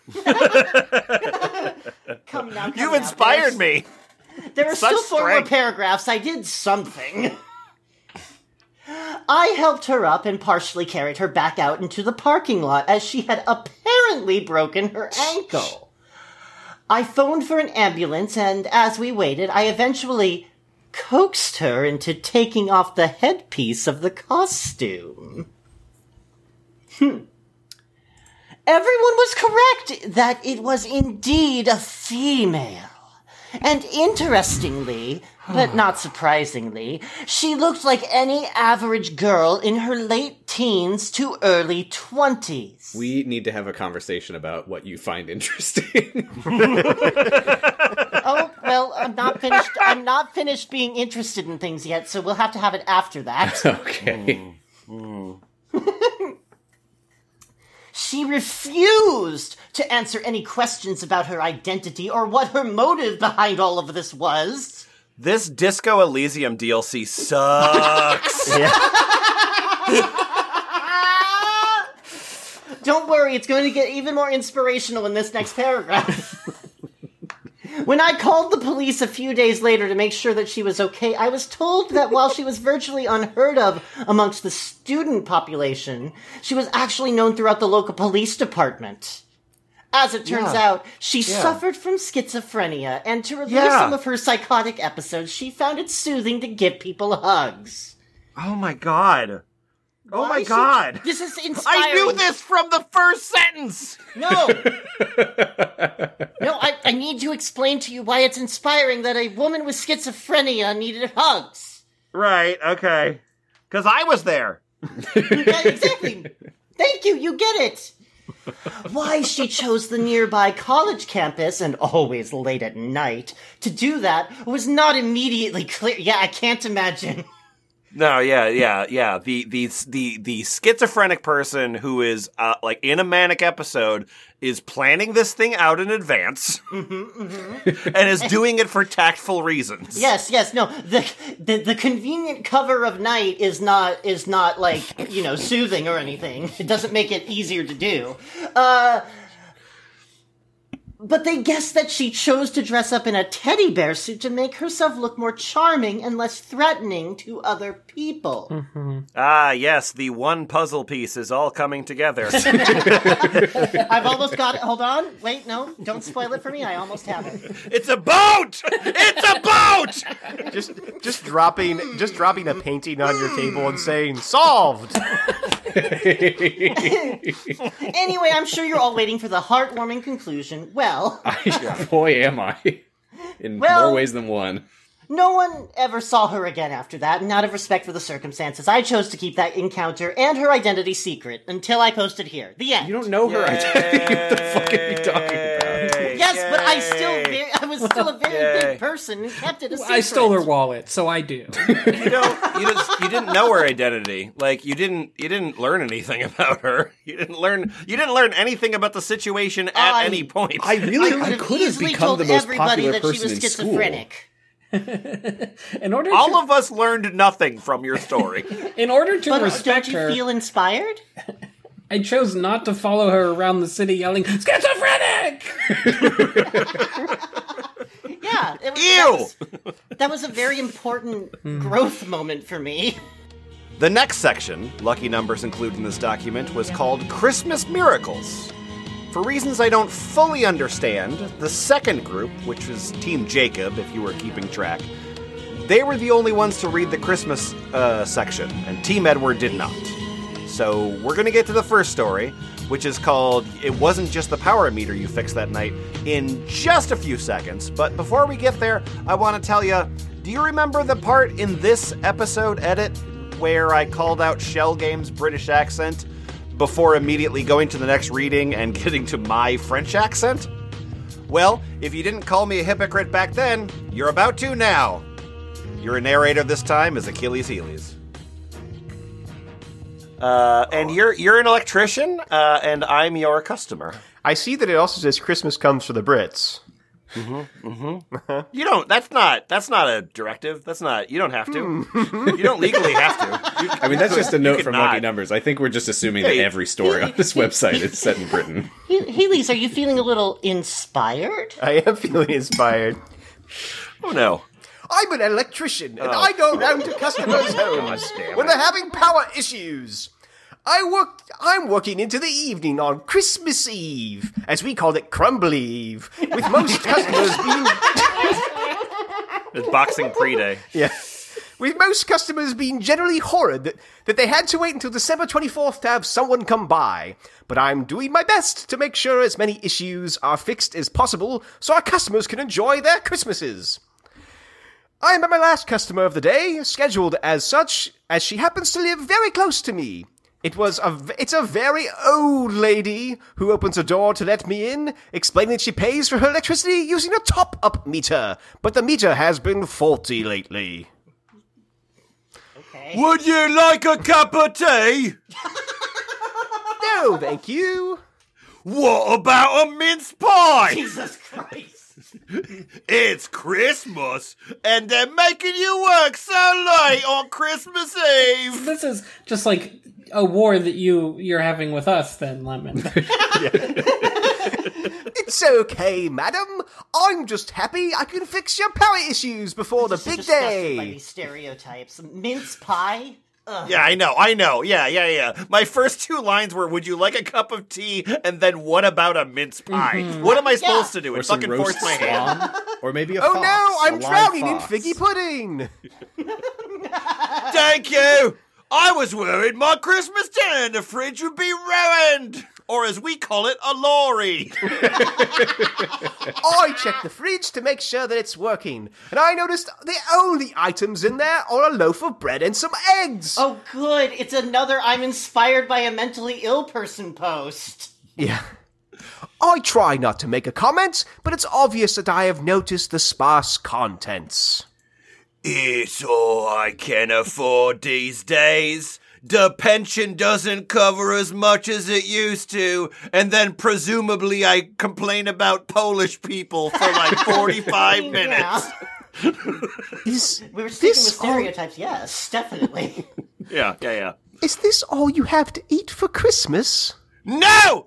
Come now. You've inspired me. There are Such still 4 more strength. paragraphs. I did something. I helped her up and partially carried her back out into the parking lot as she had apparently broken her ankle. I phoned for an ambulance, and as we waited, I eventually coaxed her into taking off the headpiece of the costume. Everyone was correct that it was indeed a female. And interestingly, but not surprisingly, she looked like any average girl in her late teens to early 20s. We need to have a conversation about what you find interesting. Oh, well, I'm not finished being interested in things yet, so we'll have to have it after that. Okay. She refused to answer any questions about her identity or what her motive behind all of this was. This Disco Elysium DLC sucks. Don't worry, it's going to get even more inspirational in this next paragraph. When I called the police a few days later to make sure that she was okay, I was told that while she was virtually unheard of amongst the student population, she was actually known throughout the local police department. As it turns out, she suffered from schizophrenia, and to relieve some of her psychotic episodes, she found it soothing to give people hugs. Oh my god. Oh my Why god. This is inspiring. I knew this from the first sentence. No! No, I need to explain to you why it's inspiring that a woman with schizophrenia needed hugs. Right, okay. Because I was there. Yeah, exactly. Thank you, you get it. Why she chose the nearby college campus, and always late at night, to do that was not immediately clear. Yeah, I can't imagine. No, yeah. The schizophrenic person who is like in a manic episode is planning this thing out in advance and is doing it for tactful reasons. Yes. No, the convenient cover of night is not like, soothing or anything. It doesn't make it easier to do. But they guess that she chose to dress up in a teddy bear suit to make herself look more charming and less threatening to other people. Ah, yes, the one puzzle piece is all coming together. I've almost got it. Hold on. Wait, no. Don't spoil it for me. I almost have it. It's a boat! It's a boat! Just dropping a painting on your table and saying, solved! Anyway, I'm sure you're all waiting for the heartwarming conclusion. Well, Boy, am I. In Well- more ways than one. no one ever saw her again after that, and out of respect for the circumstances, I chose to keep that encounter and her identity secret until I posted here. The end. You don't know her identity. What the fuck are you talking about? Yes, but I was still a very big person and kept it a secret. I stole her wallet, so I do. You didn't know her identity. Like you didn't learn anything about her. You didn't learn anything about the situation at any point. I could have easily become told the most everybody popular that person she was in school. schizophrenic. In order All to, of us learned nothing from your story. in order to But respect don't you her, feel inspired? I chose not to follow her around the city yelling, "Schizophrenic!" Yeah. Ew! That was a very important growth moment for me. The next section, lucky numbers included in this document, was called Christmas Miracles. For reasons I don't fully understand, the second group, which was Team Jacob, if you were keeping track, they were the only ones to read the Christmas section, and Team Edward did not. So we're going to get to the first story, which is called It Wasn't Just the Power Meter You Fixed That Night, in just a few seconds. But before we get there, I want to tell you, do you remember the part in this episode edit where I called out Shell Game's British accent before immediately going to the next reading and getting to my French accent? Well, if you didn't call me a hypocrite back then, you're about to now. Your narrator this time is Achilles Healy's. And you're an electrician, and I'm your customer. I see that it also says Christmas comes for the Brits. You don't. That's not a directive. You don't have to. You don't legally have to. I mean, that's just a note could from not. Lucky Numbers. I think we're just assuming that every story on this website is set in Britain. Healy's, are you feeling a little inspired? I am feeling inspired. Oh no. I'm an electrician, and I go round to customers' homes when they're having power issues. I'm working into the evening on Christmas Eve, as we call it Crumble Eve, with most customers being... It's Boxing Pre-Day. Yeah. With most customers being generally horrid that they had to wait until December 24th to have someone come by. But I'm doing my best to make sure as many issues are fixed as possible so our customers can enjoy their Christmases. I am at my last customer of the day, scheduled as such, as she happens to live very close to me. It's a very old lady who opens a door to let me in, explaining that she pays for her electricity using a top-up meter, but the meter has been faulty lately. Okay. Would you like a cup of tea? No, thank you. What about a mince pie? Jesus Christ. It's Christmas, and they're making you work so late on Christmas Eve. This is just like a war that you're having with us, then, Lemon. It's okay, madam. I'm just happy I can fix your power issues before the big Disgusted by day. these stereotypes. Mince pie? Ugh. Yeah, I know. Yeah. My first two lines were, would you like a cup of tea? And then, what about a mince pie? What am I supposed to do? Or And some fucking roast force my hand? swan. Or maybe a Oh fox. no, I'm a live drowning in fox. figgy pudding. Thank you! I was worried my Christmas dinner in the fridge would be ruined! Or as we call it, a lorry. I checked the fridge to make sure that it's working, and I noticed the only items in there are a loaf of bread and some eggs. Oh, good. It's another I'm inspired by a mentally ill person post. Yeah. I try not to make a comment, but it's obvious that I have noticed the sparse contents. It's all I can afford these days. The pension doesn't cover as much as it used to, and then presumably I complain about Polish people for like 45 minutes. We were sticking with stereotypes, yes, definitely. Yeah. Is this all you have to eat for Christmas? No!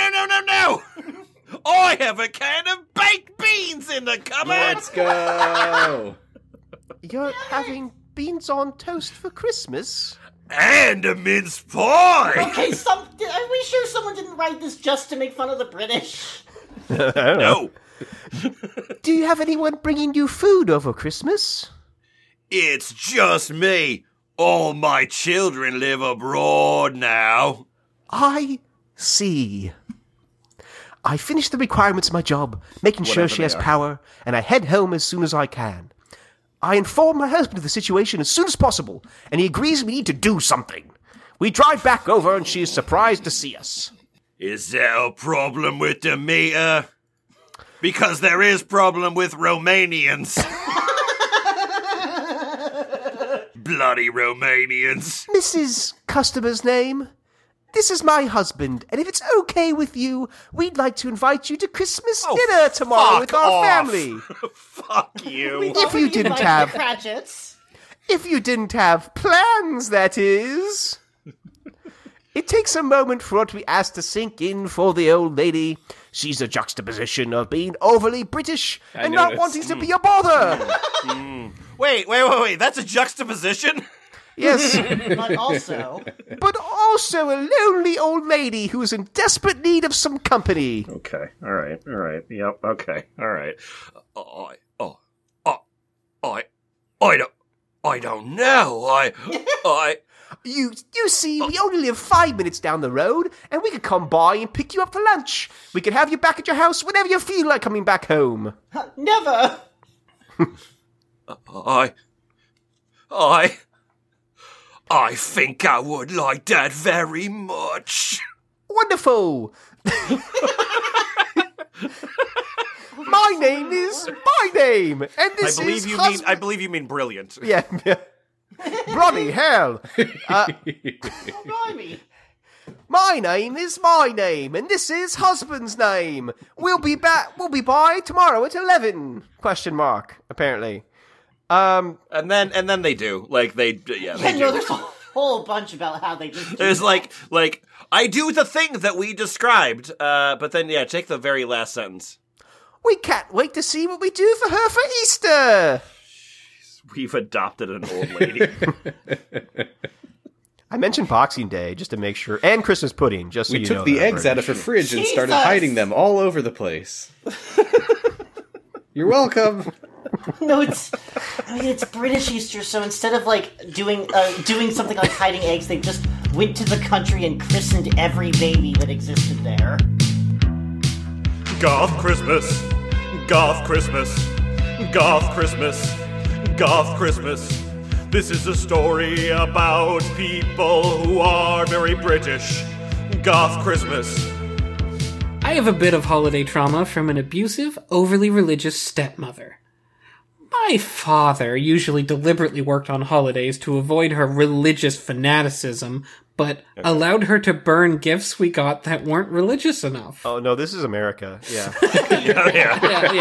I have a can of baked beans in the cupboard! Let's go! You're having beans on toast for Christmas? And a mince pie! Okay, are we sure someone didn't write this just to make fun of the British? No. Do you have anyone bringing you food over Christmas? It's just me. All my children live abroad now. I see. I finish the requirements of my job, making sure she has power, and I head home as soon as I can. I inform my husband of the situation as soon as possible, and he agrees we need to do something. We drive back over, and she is surprised to see us. Is there a problem with the meter? Because there is problem with Romanians. Bloody Romanians. Mrs. Customer's name? This is my husband, and if it's okay with you, we'd like to invite you to Christmas dinner tomorrow with our family. Fuck you. If you didn't have plans, that is. It takes a moment for what we ask to sink in for the old lady. She's a juxtaposition of being overly British and not wanting to be a bother. Wait. That's a juxtaposition? Yes. But also a lonely old lady who is in desperate need of some company. Okay. All right. Yep. Okay. All right. I don't know. You see, we only live 5 minutes down the road, and we could come by and pick you up for lunch. We could have you back at your house whenever you feel like coming back home. Never. I think I would like that very much. Wonderful. My name is my name, and this I believe you mean brilliant. Yeah. Bloody hell. Blimey. My name is my name, and this is husband's name. We'll be by tomorrow at 11? ? Apparently. And then they do. Like they do. There's a whole bunch about how they just do There's that. like I do the thing that we described, but then take the very last sentence. We can't wait to see what we do for her for Easter. We've adopted an old lady. I mentioned Boxing Day just to make sure, and Christmas pudding, just so we you know. took the eggs out of her fridge and started hiding them all over the place. You're welcome. No, it's British Easter, so instead of doing something like hiding eggs, they just went to the country and christened every baby that existed there. Goth Christmas, Goth Christmas, Goth Christmas, Goth Christmas. This is a story about people who are very British. Goth Christmas. I have a bit of holiday trauma from an abusive, overly religious stepmother. My father usually deliberately worked on holidays to avoid her religious fanaticism, but allowed her to burn gifts we got that weren't religious enough. Oh, no, this is America. Yeah. Yeah.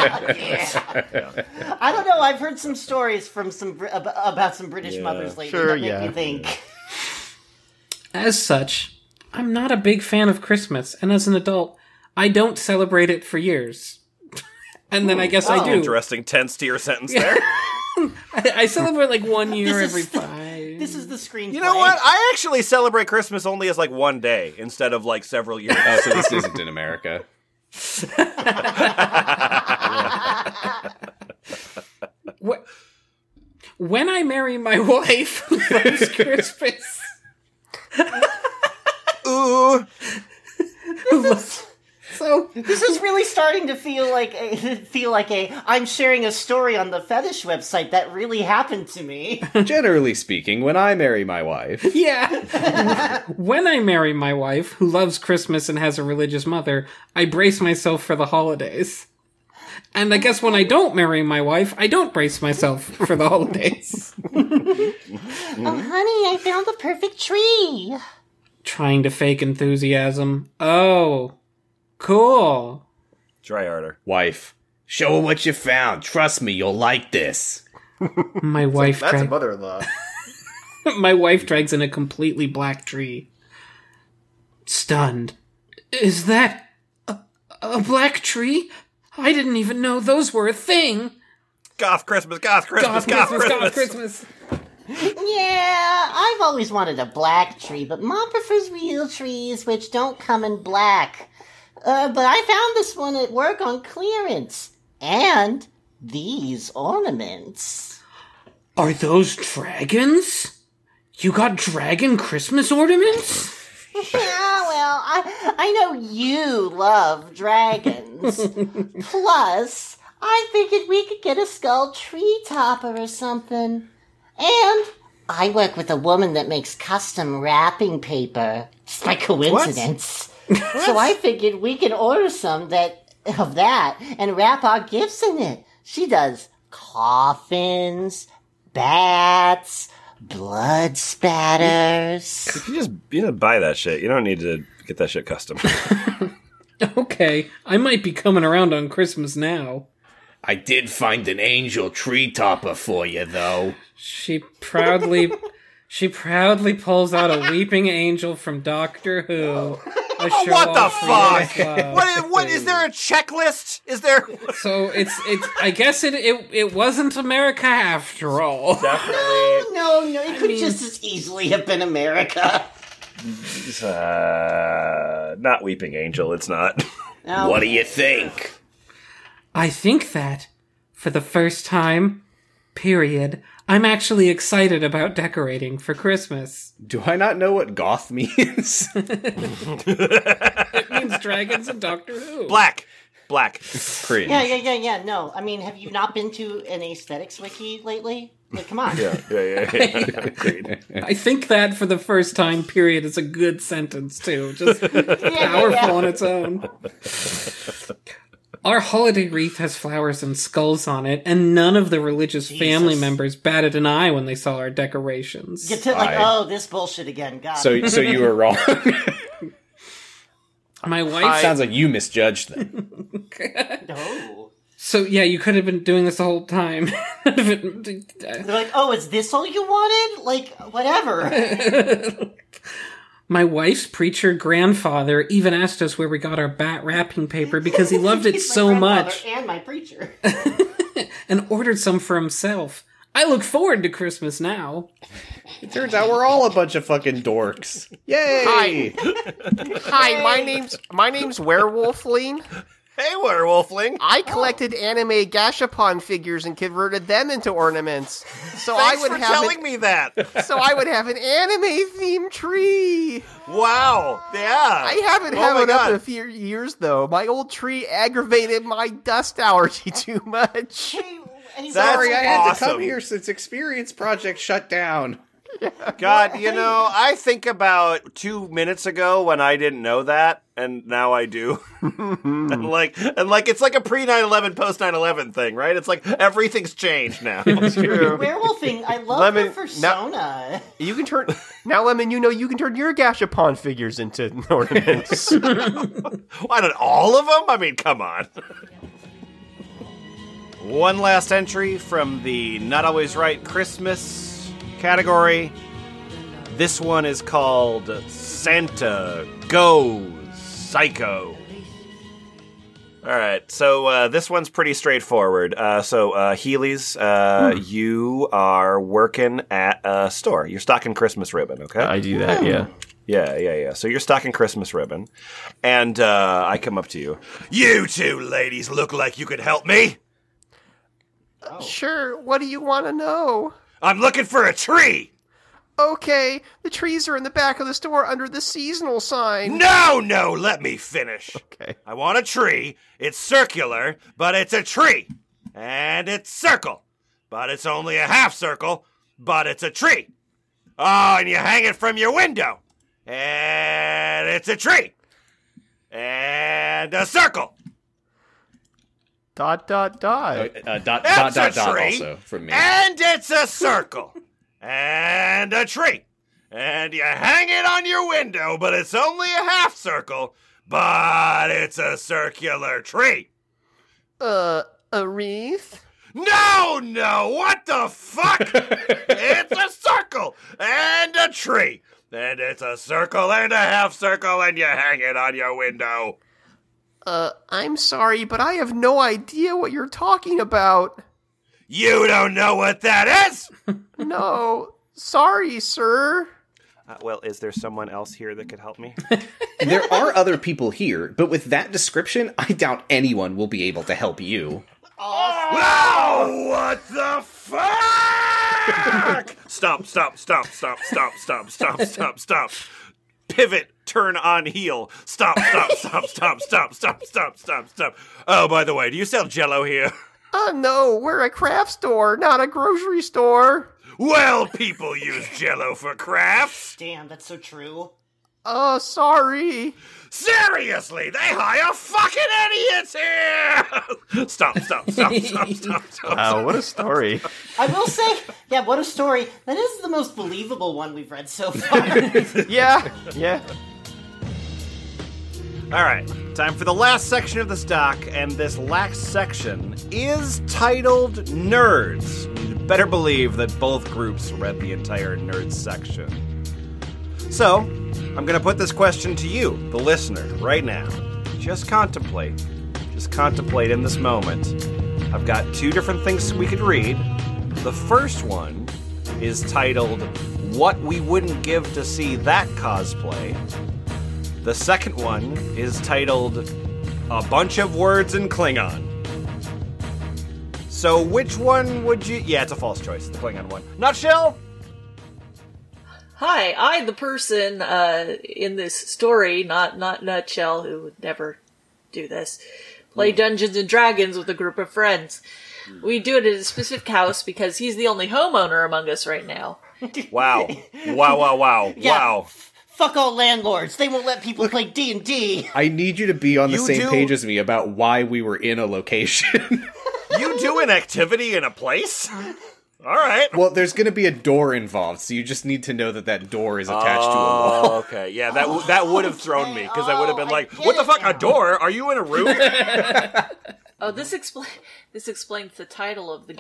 I don't know. I've heard some stories from about some British mothers lately that make me think. As such, I'm not a big fan of Christmas, and as an adult, I don't celebrate it for years. And then I guess I do. Interesting tense to your sentence there. I celebrate 1 year every 5. This is the screenplay. You know what? I actually celebrate Christmas only as 1 day instead of several years. Oh, so this isn't in America. When I marry my wife who loves Christmas. Ooh. So this is really starting to feel like I'm sharing a story on the fetish website that really happened to me. Generally speaking, when I marry my wife. Yeah. When I marry my wife, who loves Christmas and has a religious mother, I brace myself for the holidays. And I guess when I don't marry my wife, I don't brace myself for the holidays. Oh, honey, I found the perfect tree. Trying to fake enthusiasm. Oh, cool. Try harder. Wife, show her what you found. Trust me, you'll like this. My wife That's a mother-in-law. My wife drags in a completely black tree. Stunned. Is that a black tree? I didn't even know those were a thing. Goth Christmas, Goth Christmas, Goth Christmas. Goth Christmas. Yeah, I've always wanted a black tree, but Mom prefers real trees, which don't come in black. But I found this one at work on clearance. And these ornaments. Are those dragons? You got dragon Christmas ornaments? Yeah, well, I know you love dragons. Plus, I figured we could get a skull tree topper or something. And I work with a woman that makes custom wrapping paper. Just by coincidence. So I figured we could order some of that and wrap our gifts in it. She does coffins, bats, blood spatters. You just buy that shit. You don't need to get that shit custom. Okay, I might be coming around on Christmas now. I did find an angel tree topper for you, though. She proudly pulls out a weeping angel from Doctor Who. What the fuck? What is there a checklist? Is there? So it's I guess it wasn't America after all. Definitely. No, it could just as easily have been America. Not Weeping Angel, it's not. No. What do you think? I think that, for the first time, period, I'm actually excited about decorating for Christmas. Do I not know what goth means? It means dragons and Doctor Who. Black. Cringe. Yeah. No, I mean, have you not been to an aesthetics wiki lately? Like, come on. Yeah. Agreed. I think that for the first time, period, is a good sentence, too. Just powerful on its own. Our holiday wreath has flowers and skulls on it, and none of the religious family members batted an eye when they saw our decorations. Get to this bullshit again. God. So you were wrong. My wife... Sounds like you misjudged them. No. So, yeah, you could have been doing this the whole time. They're like, oh, is this all you wanted? Like, whatever. My wife's preacher grandfather even asked us where we got our bat wrapping paper because he loved it so much. And my preacher. And ordered some for himself. I look forward to Christmas now. It turns out we're all a bunch of fucking dorks. Yay! Hi, my name's Werewolfling. Hey, Werewolfling. I collected anime Gashapon figures and converted them into ornaments. So Thanks for telling me that. So I would have an anime-themed tree. Wow. Yeah. I haven't had one up in a few years, though. My old tree aggravated my dust allergy too much. Sorry, I had to come here since Experience Project shut down. God, I think about 2 minutes ago when I didn't know that, and now I do. and it's like a pre 9/11, post 9/11 thing, right? It's like everything's changed now. It's true. Werewolfing, I love the persona. You can turn Lemon. You can turn your Gashapon figures into ornaments. Why not all of them? I mean, come on. One last entry from the Not Always Right Christmas category. This one is called Santa Goes Psycho. Alright, so this one's pretty straightforward. Healy's, you are working at a store. You're stocking Christmas ribbon, okay? I do that, yeah. Yeah. So you're stocking Christmas ribbon, and I come up to you. You two ladies look like you could help me. Sure, what do you want to know? I'm looking for a tree! Okay, the trees are in the back of the store under the seasonal sign. No, let me finish. Okay. I want a tree. It's circular, but it's a tree. And it's circle, but it's only a half circle, but it's a tree. Oh, and you hang it from your window. And it's a tree. And a circle. Dot, dot, dot. Dot It's a tree, also from me. and it's a circle, and a tree, and you hang it on your window, but it's only a half circle, but it's a circular tree. A wreath? No, what the fuck? It's a circle and a tree, and it's a circle and a half circle, and you hang it on your window. I'm sorry, but I have no idea what you're talking about. You don't know what that is? No, sorry, sir. Well, is there someone else here that could help me? There are other people here, but with that description, I doubt anyone will be able to help you. Oh, what the fuck? Stop. Pivot, turn on heel. Stop. Oh, by the way, do you sell Jell-O here? No, we're a craft store, not a grocery store. Well, people use Jell-O for crafts. Damn, that's so true. Sorry. Seriously, they hire fucking idiots here! Stop. Wow, what a story. I will say, yeah, what a story. That is the most believable one we've read so far. Yeah. All right, time for the last section of this doc, and this last section is titled Nerds. You better believe that both groups read the entire Nerds section. So, I'm going to put this question to you, the listener, right now. Just contemplate in this moment. I've got two different things we could read. The first one is titled, What We Wouldn't Give to See That Cosplay. The second one is titled, A Bunch of Words in Klingon. So which one would you... Yeah, it's a false choice, the Klingon one. Nutshell? Hi, I, the person in this story, not Nutshell, who would never do this, play Dungeons and Dragons with a group of friends. We do it at a specific house because he's the only homeowner among us right now. Wow. Yeah, Wow. Fuck all landlords. They won't let people play D&D. I need you to be on the You same do- page as me about why we were in a location. You do an activity in a place? All right. Well, there's going to be a door involved, so you just need to know that door is attached to a wall. Oh, okay. Yeah, that would have thrown me, because I would have been I like, get what the it fuck, now. a door? Are you in a room? Oh, this explains the title of the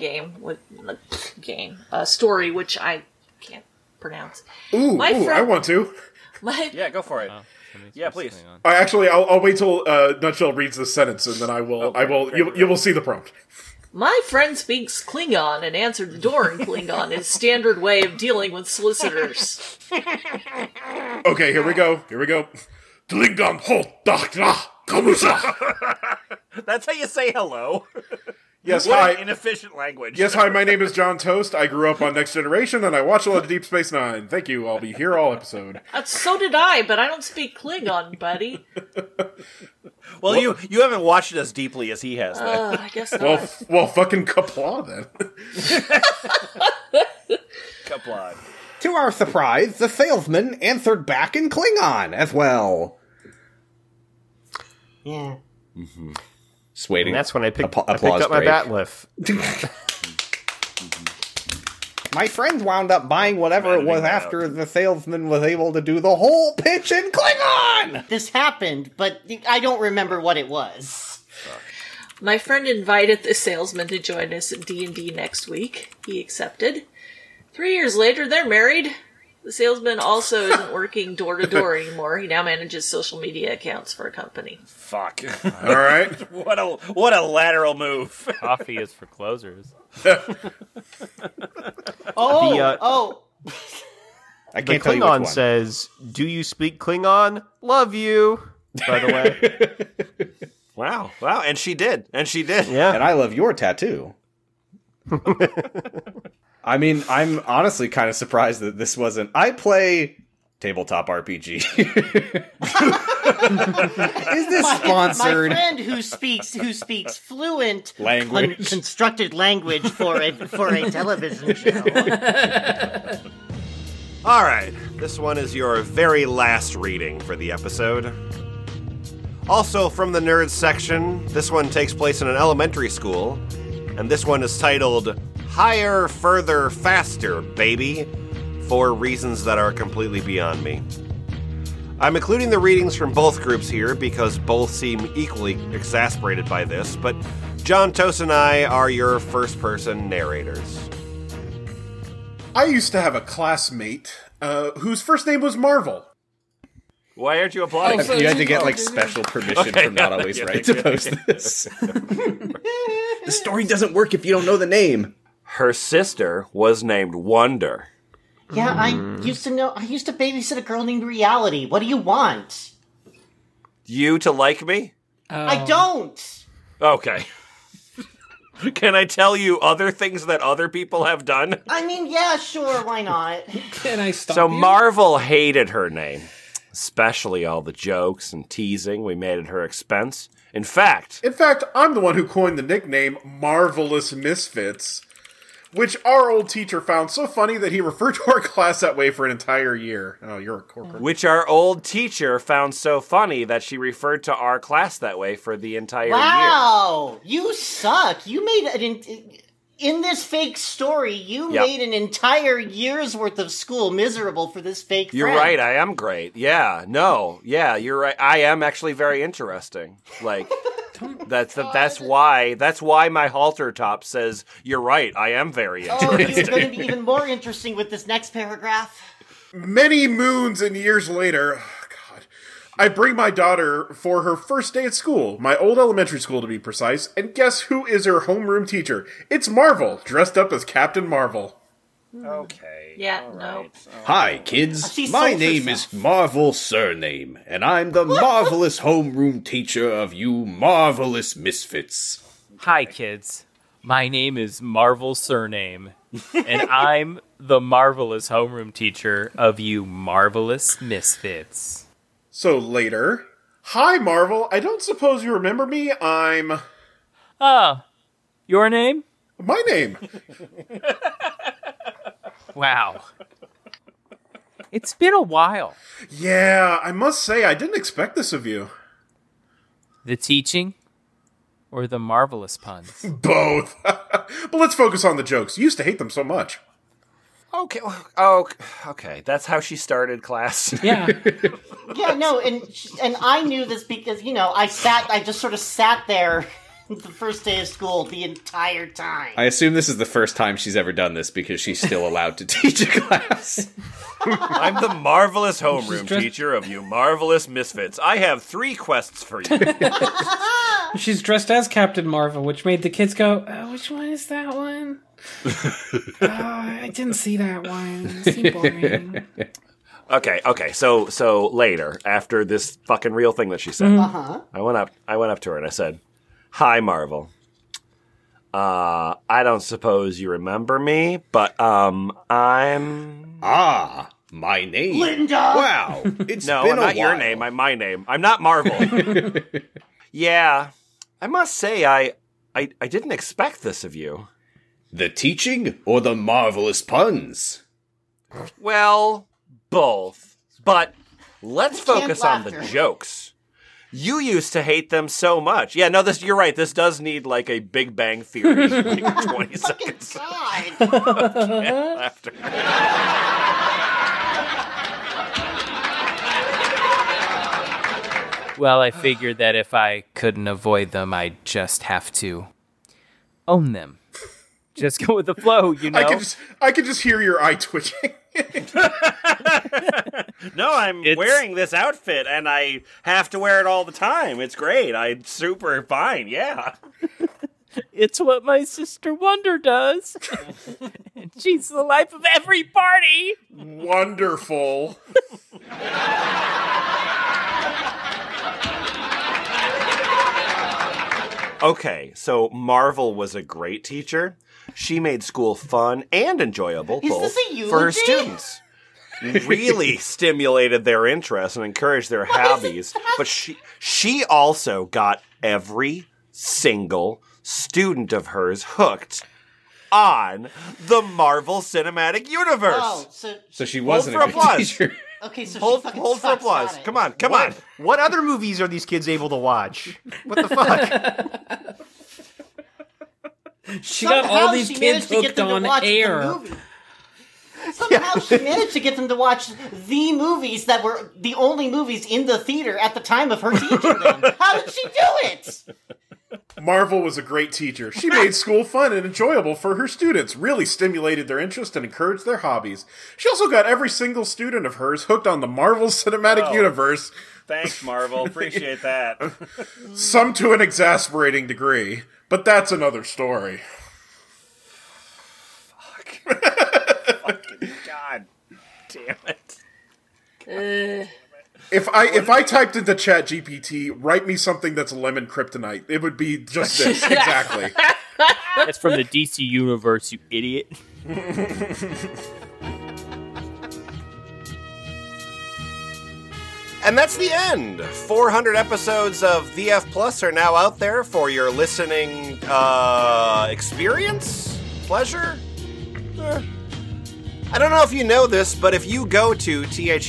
story, which I can't pronounce. Ooh, My friend- I want to. Yeah, go for it. Yeah, please. I'll wait till Nutshell reads this sentence, and then I will. You will see the prompt. My friend speaks Klingon and answered the door in Klingon, his standard way of dealing with solicitors. Okay, here we go. Klingon ho dakra kamusa. That's how you say hello. Yes, What hi. an inefficient language. Yes, hi, my name is John Toast. I grew up on Next Generation, and I watch a lot of Deep Space Nine. Thank you. I'll be here all episode. So did I, but I don't speak Klingon, buddy. Well, you haven't watched it as deeply as he has, then. I guess not. Well, fucking Kapla, then. Kaplod. To our surprise, the salesman answered back in Klingon as well. Yeah. Just waiting. And that's when I picked Applause up my break. batliff. My friend wound up buying whatever it was Editing that after the salesman was able to do the whole pitch in Klingon! This happened, but I don't remember what it was. My friend invited the salesman to join us at D&D next week. He accepted. 3 years later, they're married. The salesman also isn't working door-to-door anymore. He now manages social media accounts for a company. Fuck. All right. What a lateral move. Coffee is for closers. Oh, I The can't tell you which Klingon one. says, "Do you speak Klingon? Love you." By the way, Wow, and she did. yeah. And I love your tattoo. I mean, I'm honestly kind of surprised that this wasn't... I play tabletop RPG. Is this sponsored? My friend who speaks fluent Language. constructed language for a television show. All right, this one is your very last reading for the episode. Also from the nerds section, this one takes place in an elementary school, and this one is titled Higher, Further, Faster, Baby, for reasons that are completely beyond me. I'm including the readings from both groups here because both seem equally exasperated by this, but John Toast and I are your first-person narrators. I used to have a classmate whose first name was Marvel. Why aren't you applauding? You had to get like special permission from Not Always Right to post this. The story doesn't work if you don't know the name. Her sister was named Wonder. Yeah, I used to babysit a girl named Reality. What do you want? You to like me? I don't! Okay. Can I tell you other things that other people have done? I mean, yeah, sure, why not? Can I stop So you? Marvel hated her name, especially all the jokes and teasing we made at her expense. In fact, I'm the one who coined the nickname Marvelous Misfits, which our old teacher found so funny that he referred to our class that way for an entire year. Oh, you're a corporate. which our old teacher found so funny that she referred to our class that way for the entire year. Wow, you suck. You made in this fake story, you made an entire year's worth of school miserable for this fake You're friend. right, I am great. Yeah, you're right. I am actually very interesting. Like, that's why my halter top says, you're right, I am very Oh, interesting. you're going to be even more interesting with this next paragraph. Many moons and years later, I bring my daughter for her first day at school, my old elementary school to be precise, and guess who is her homeroom teacher? It's Marvel, dressed up as Captain Marvel. Okay. Yeah, no. Hi, kids. She My sold name herself. is Marvel Surname, and I'm the marvelous homeroom teacher of you marvelous misfits. Hi, kids. My name is Marvel Surname, and I'm the marvelous homeroom teacher of you marvelous misfits. So later, hi Marvel, I don't suppose you remember me, I'm... Your name? My name. Wow. It's been a while. Yeah, I must say, I didn't expect this of you. The teaching or the marvelous puns? Both. But let's focus on the jokes. You used to hate them so much. Okay. That's how she started class. Yeah. Yeah, no, and I knew this because, I just sort of sat there the first day of school the entire time. I assume this is the first time she's ever done this because she's still allowed to teach a class. I'm the marvelous homeroom dressed- teacher of you marvelous misfits. I have 3 quests for you. She's dressed as Captain Marvel, which made the kids go, which one is that one? I didn't see that one. It seemed boring. Okay. So later, after this fucking real thing that she said, I went up to her and I said, "Hi, Marvel. I don't suppose you remember me, but I'm Ah, my name. Linda! Wow, it's no, been a not your while. name. I'm my name. I'm not Marvel. Yeah, I must say I didn't expect this of you. The teaching or the marvelous puns? Well, both. But let's focus on the laughter. jokes. You used to hate them so much. Yeah, no, you're right. This does need like a Big Bang Theory, like 20 seconds God. laughter. Well, I figured that if I couldn't avoid them, I'd just have to own them. Just go with the flow, you know? I can just hear your eye twitching. No, I'm wearing this outfit and I have to wear it all the time. It's great. I'm super fine. Yeah. It's what my sister Wonder does. And she's the life of every party. Wonderful. Okay, so Marvel was a great teacher. She made school fun and enjoyable Is both this a for her eulogy? students. Really stimulated their interest and encouraged their hobbies. But she also got every single student of hers hooked on the Marvel Cinematic Universe. Oh, so So she wasn't for a good applause. teacher. Okay, so Hold she fucking for sucks, applause. got it. Come on, come on. What other movies are these kids able to watch? What the fuck? She got Somehow all these she kids managed to get hooked them to on watch the air. movie. Somehow she managed to get them to watch the movies that were the only movies in the theater at the time of her teaching them. How did she do it? Marvel was a great teacher. She made school fun and enjoyable for her students, really stimulated their interest and encouraged their hobbies. She also got every single student of hers hooked on the Marvel Cinematic Universe, Thanks, Marvel. Appreciate that. some to an exasperating degree. But that's another story. Fucking God damn it. If I typed into ChatGPT, write me something that's lemon kryptonite, it would be just this, exactly. That's from the DC universe, you idiot. And that's the end. 400 episodes of VF Plus are now out there for your listening experience? Pleasure? I don't know if you know this, but if you go to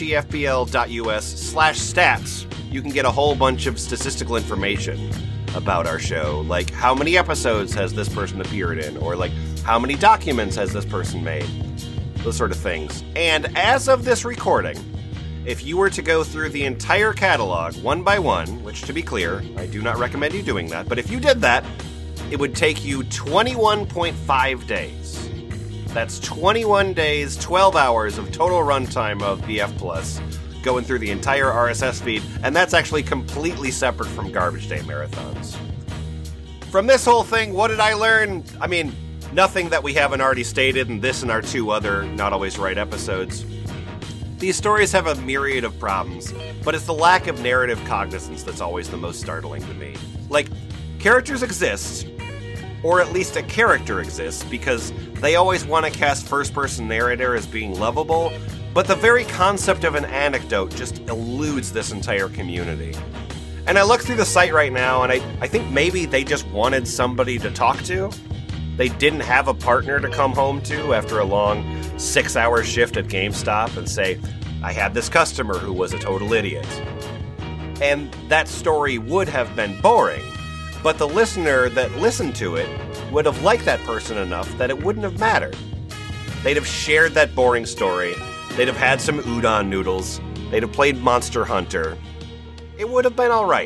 thefpl.us/stats, you can get a whole bunch of statistical information about our show. Like, how many episodes has this person appeared in? Or, like, how many documents has this person made? Those sort of things. And as of this recording, if you were to go through the entire catalog one by one, which, to be clear, I do not recommend you doing that, but if you did that, it would take you 21.5 days. That's 21 days, 12 hours of total runtime of BF Plus, going through the entire RSS feed, and that's actually completely separate from Garbage Day marathons. From this whole thing, what did I learn? I mean, nothing that we haven't already stated in this and our two other Not Always Right episodes. These stories have a myriad of problems, but it's the lack of narrative cognizance that's always the most startling to me. Like, characters exist, or at least a character exists, because they always want to cast first-person narrator as being lovable, but the very concept of an anecdote just eludes this entire community. And I look through the site right now, and I think maybe they just wanted somebody to talk to. They didn't have a partner to come home to after a long 6-hour shift at GameStop and say, I had this customer who was a total idiot. And that story would have been boring, but the listener that listened to it would have liked that person enough that it wouldn't have mattered. They'd have shared that boring story, they'd have had some udon noodles, they'd have played Monster Hunter. It would have been alright.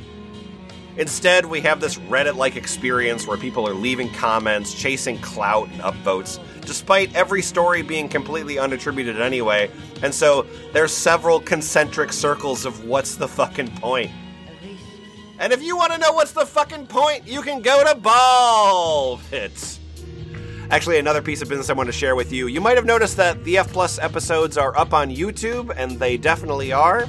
Instead, we have this Reddit-like experience where people are leaving comments, chasing clout and upvotes, despite every story being completely unattributed anyway, and so there's several concentric circles of what's the fucking point. And if you want to know what's the fucking point, you can go to Ballpit. Actually, another piece of business I want to share with you. You might have noticed that the F Plus episodes are up on YouTube, and they definitely are.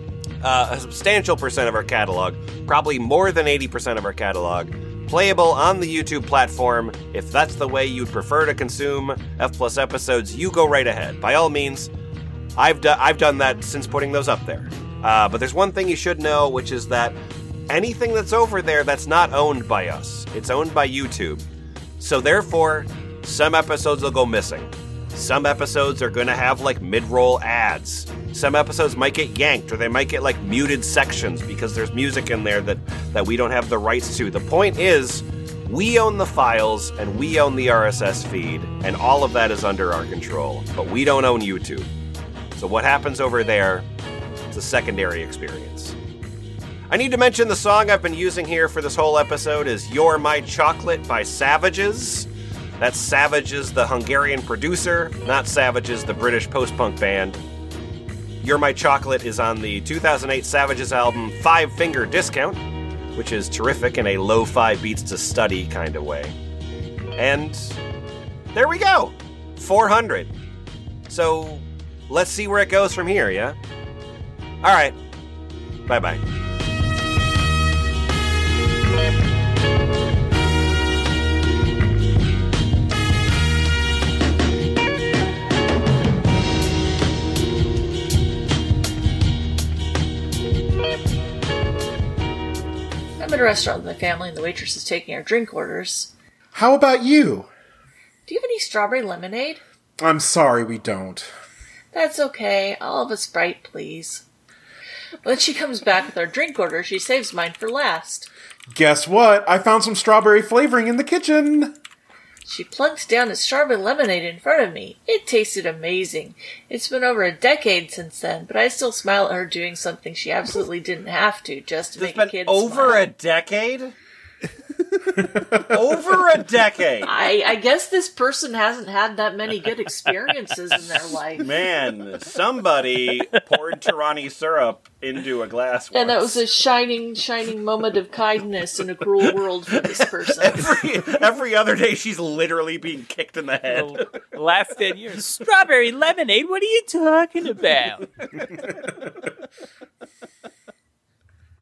A substantial percent of our catalog, probably more than 80% of our catalog, playable on the YouTube platform. If that's the way you'd prefer to consume F Plus episodes, you go right ahead. By all means, I've done that since putting those up there. But there's one thing you should know, which is that anything that's over there that's not owned by us, it's owned by YouTube. So therefore, some episodes will go missing. Some episodes are going to have, like, mid-roll ads. Some episodes might get yanked, or they might get, like, muted sections because there's music in there that we don't have the rights to. The point is, we own the files, and we own the RSS feed, and all of that is under our control. But we don't own YouTube. So what happens over there, it's a secondary experience. I need to mention the song I've been using here for this whole episode is You're My Chocolate by Savages. That's Savages, the Hungarian producer, not Savages, the British post-punk band. You're My Chocolate is on the 2008 Savages album Five Finger Discount, which is terrific in a lo-fi beats to study kind of way. And there we go, 400. So let's see where it goes from here, yeah? All right, bye-bye. I'm at a restaurant with my family and the waitress is taking our drink orders. How about you? Do you have any strawberry lemonade? I'm sorry, we don't. That's okay. I'll have a Sprite, please. When she comes back with our drink order, she saves mine for last. Guess what? I found some strawberry flavoring in the kitchen. She plunks down a strawberry lemonade in front of me. It tasted amazing. It's been over a decade since then, but I still smile at her doing something she absolutely didn't have to, just to make a kid over smile. a decade? Over a decade. I guess this person hasn't had that many good experiences in their life. Man, somebody poured Tirani syrup into a glass once. And that was a shining, shining moment of kindness in a cruel world for this person. Every other day, she's literally being kicked in the head. The last 10 years. Strawberry lemonade? What are you talking about?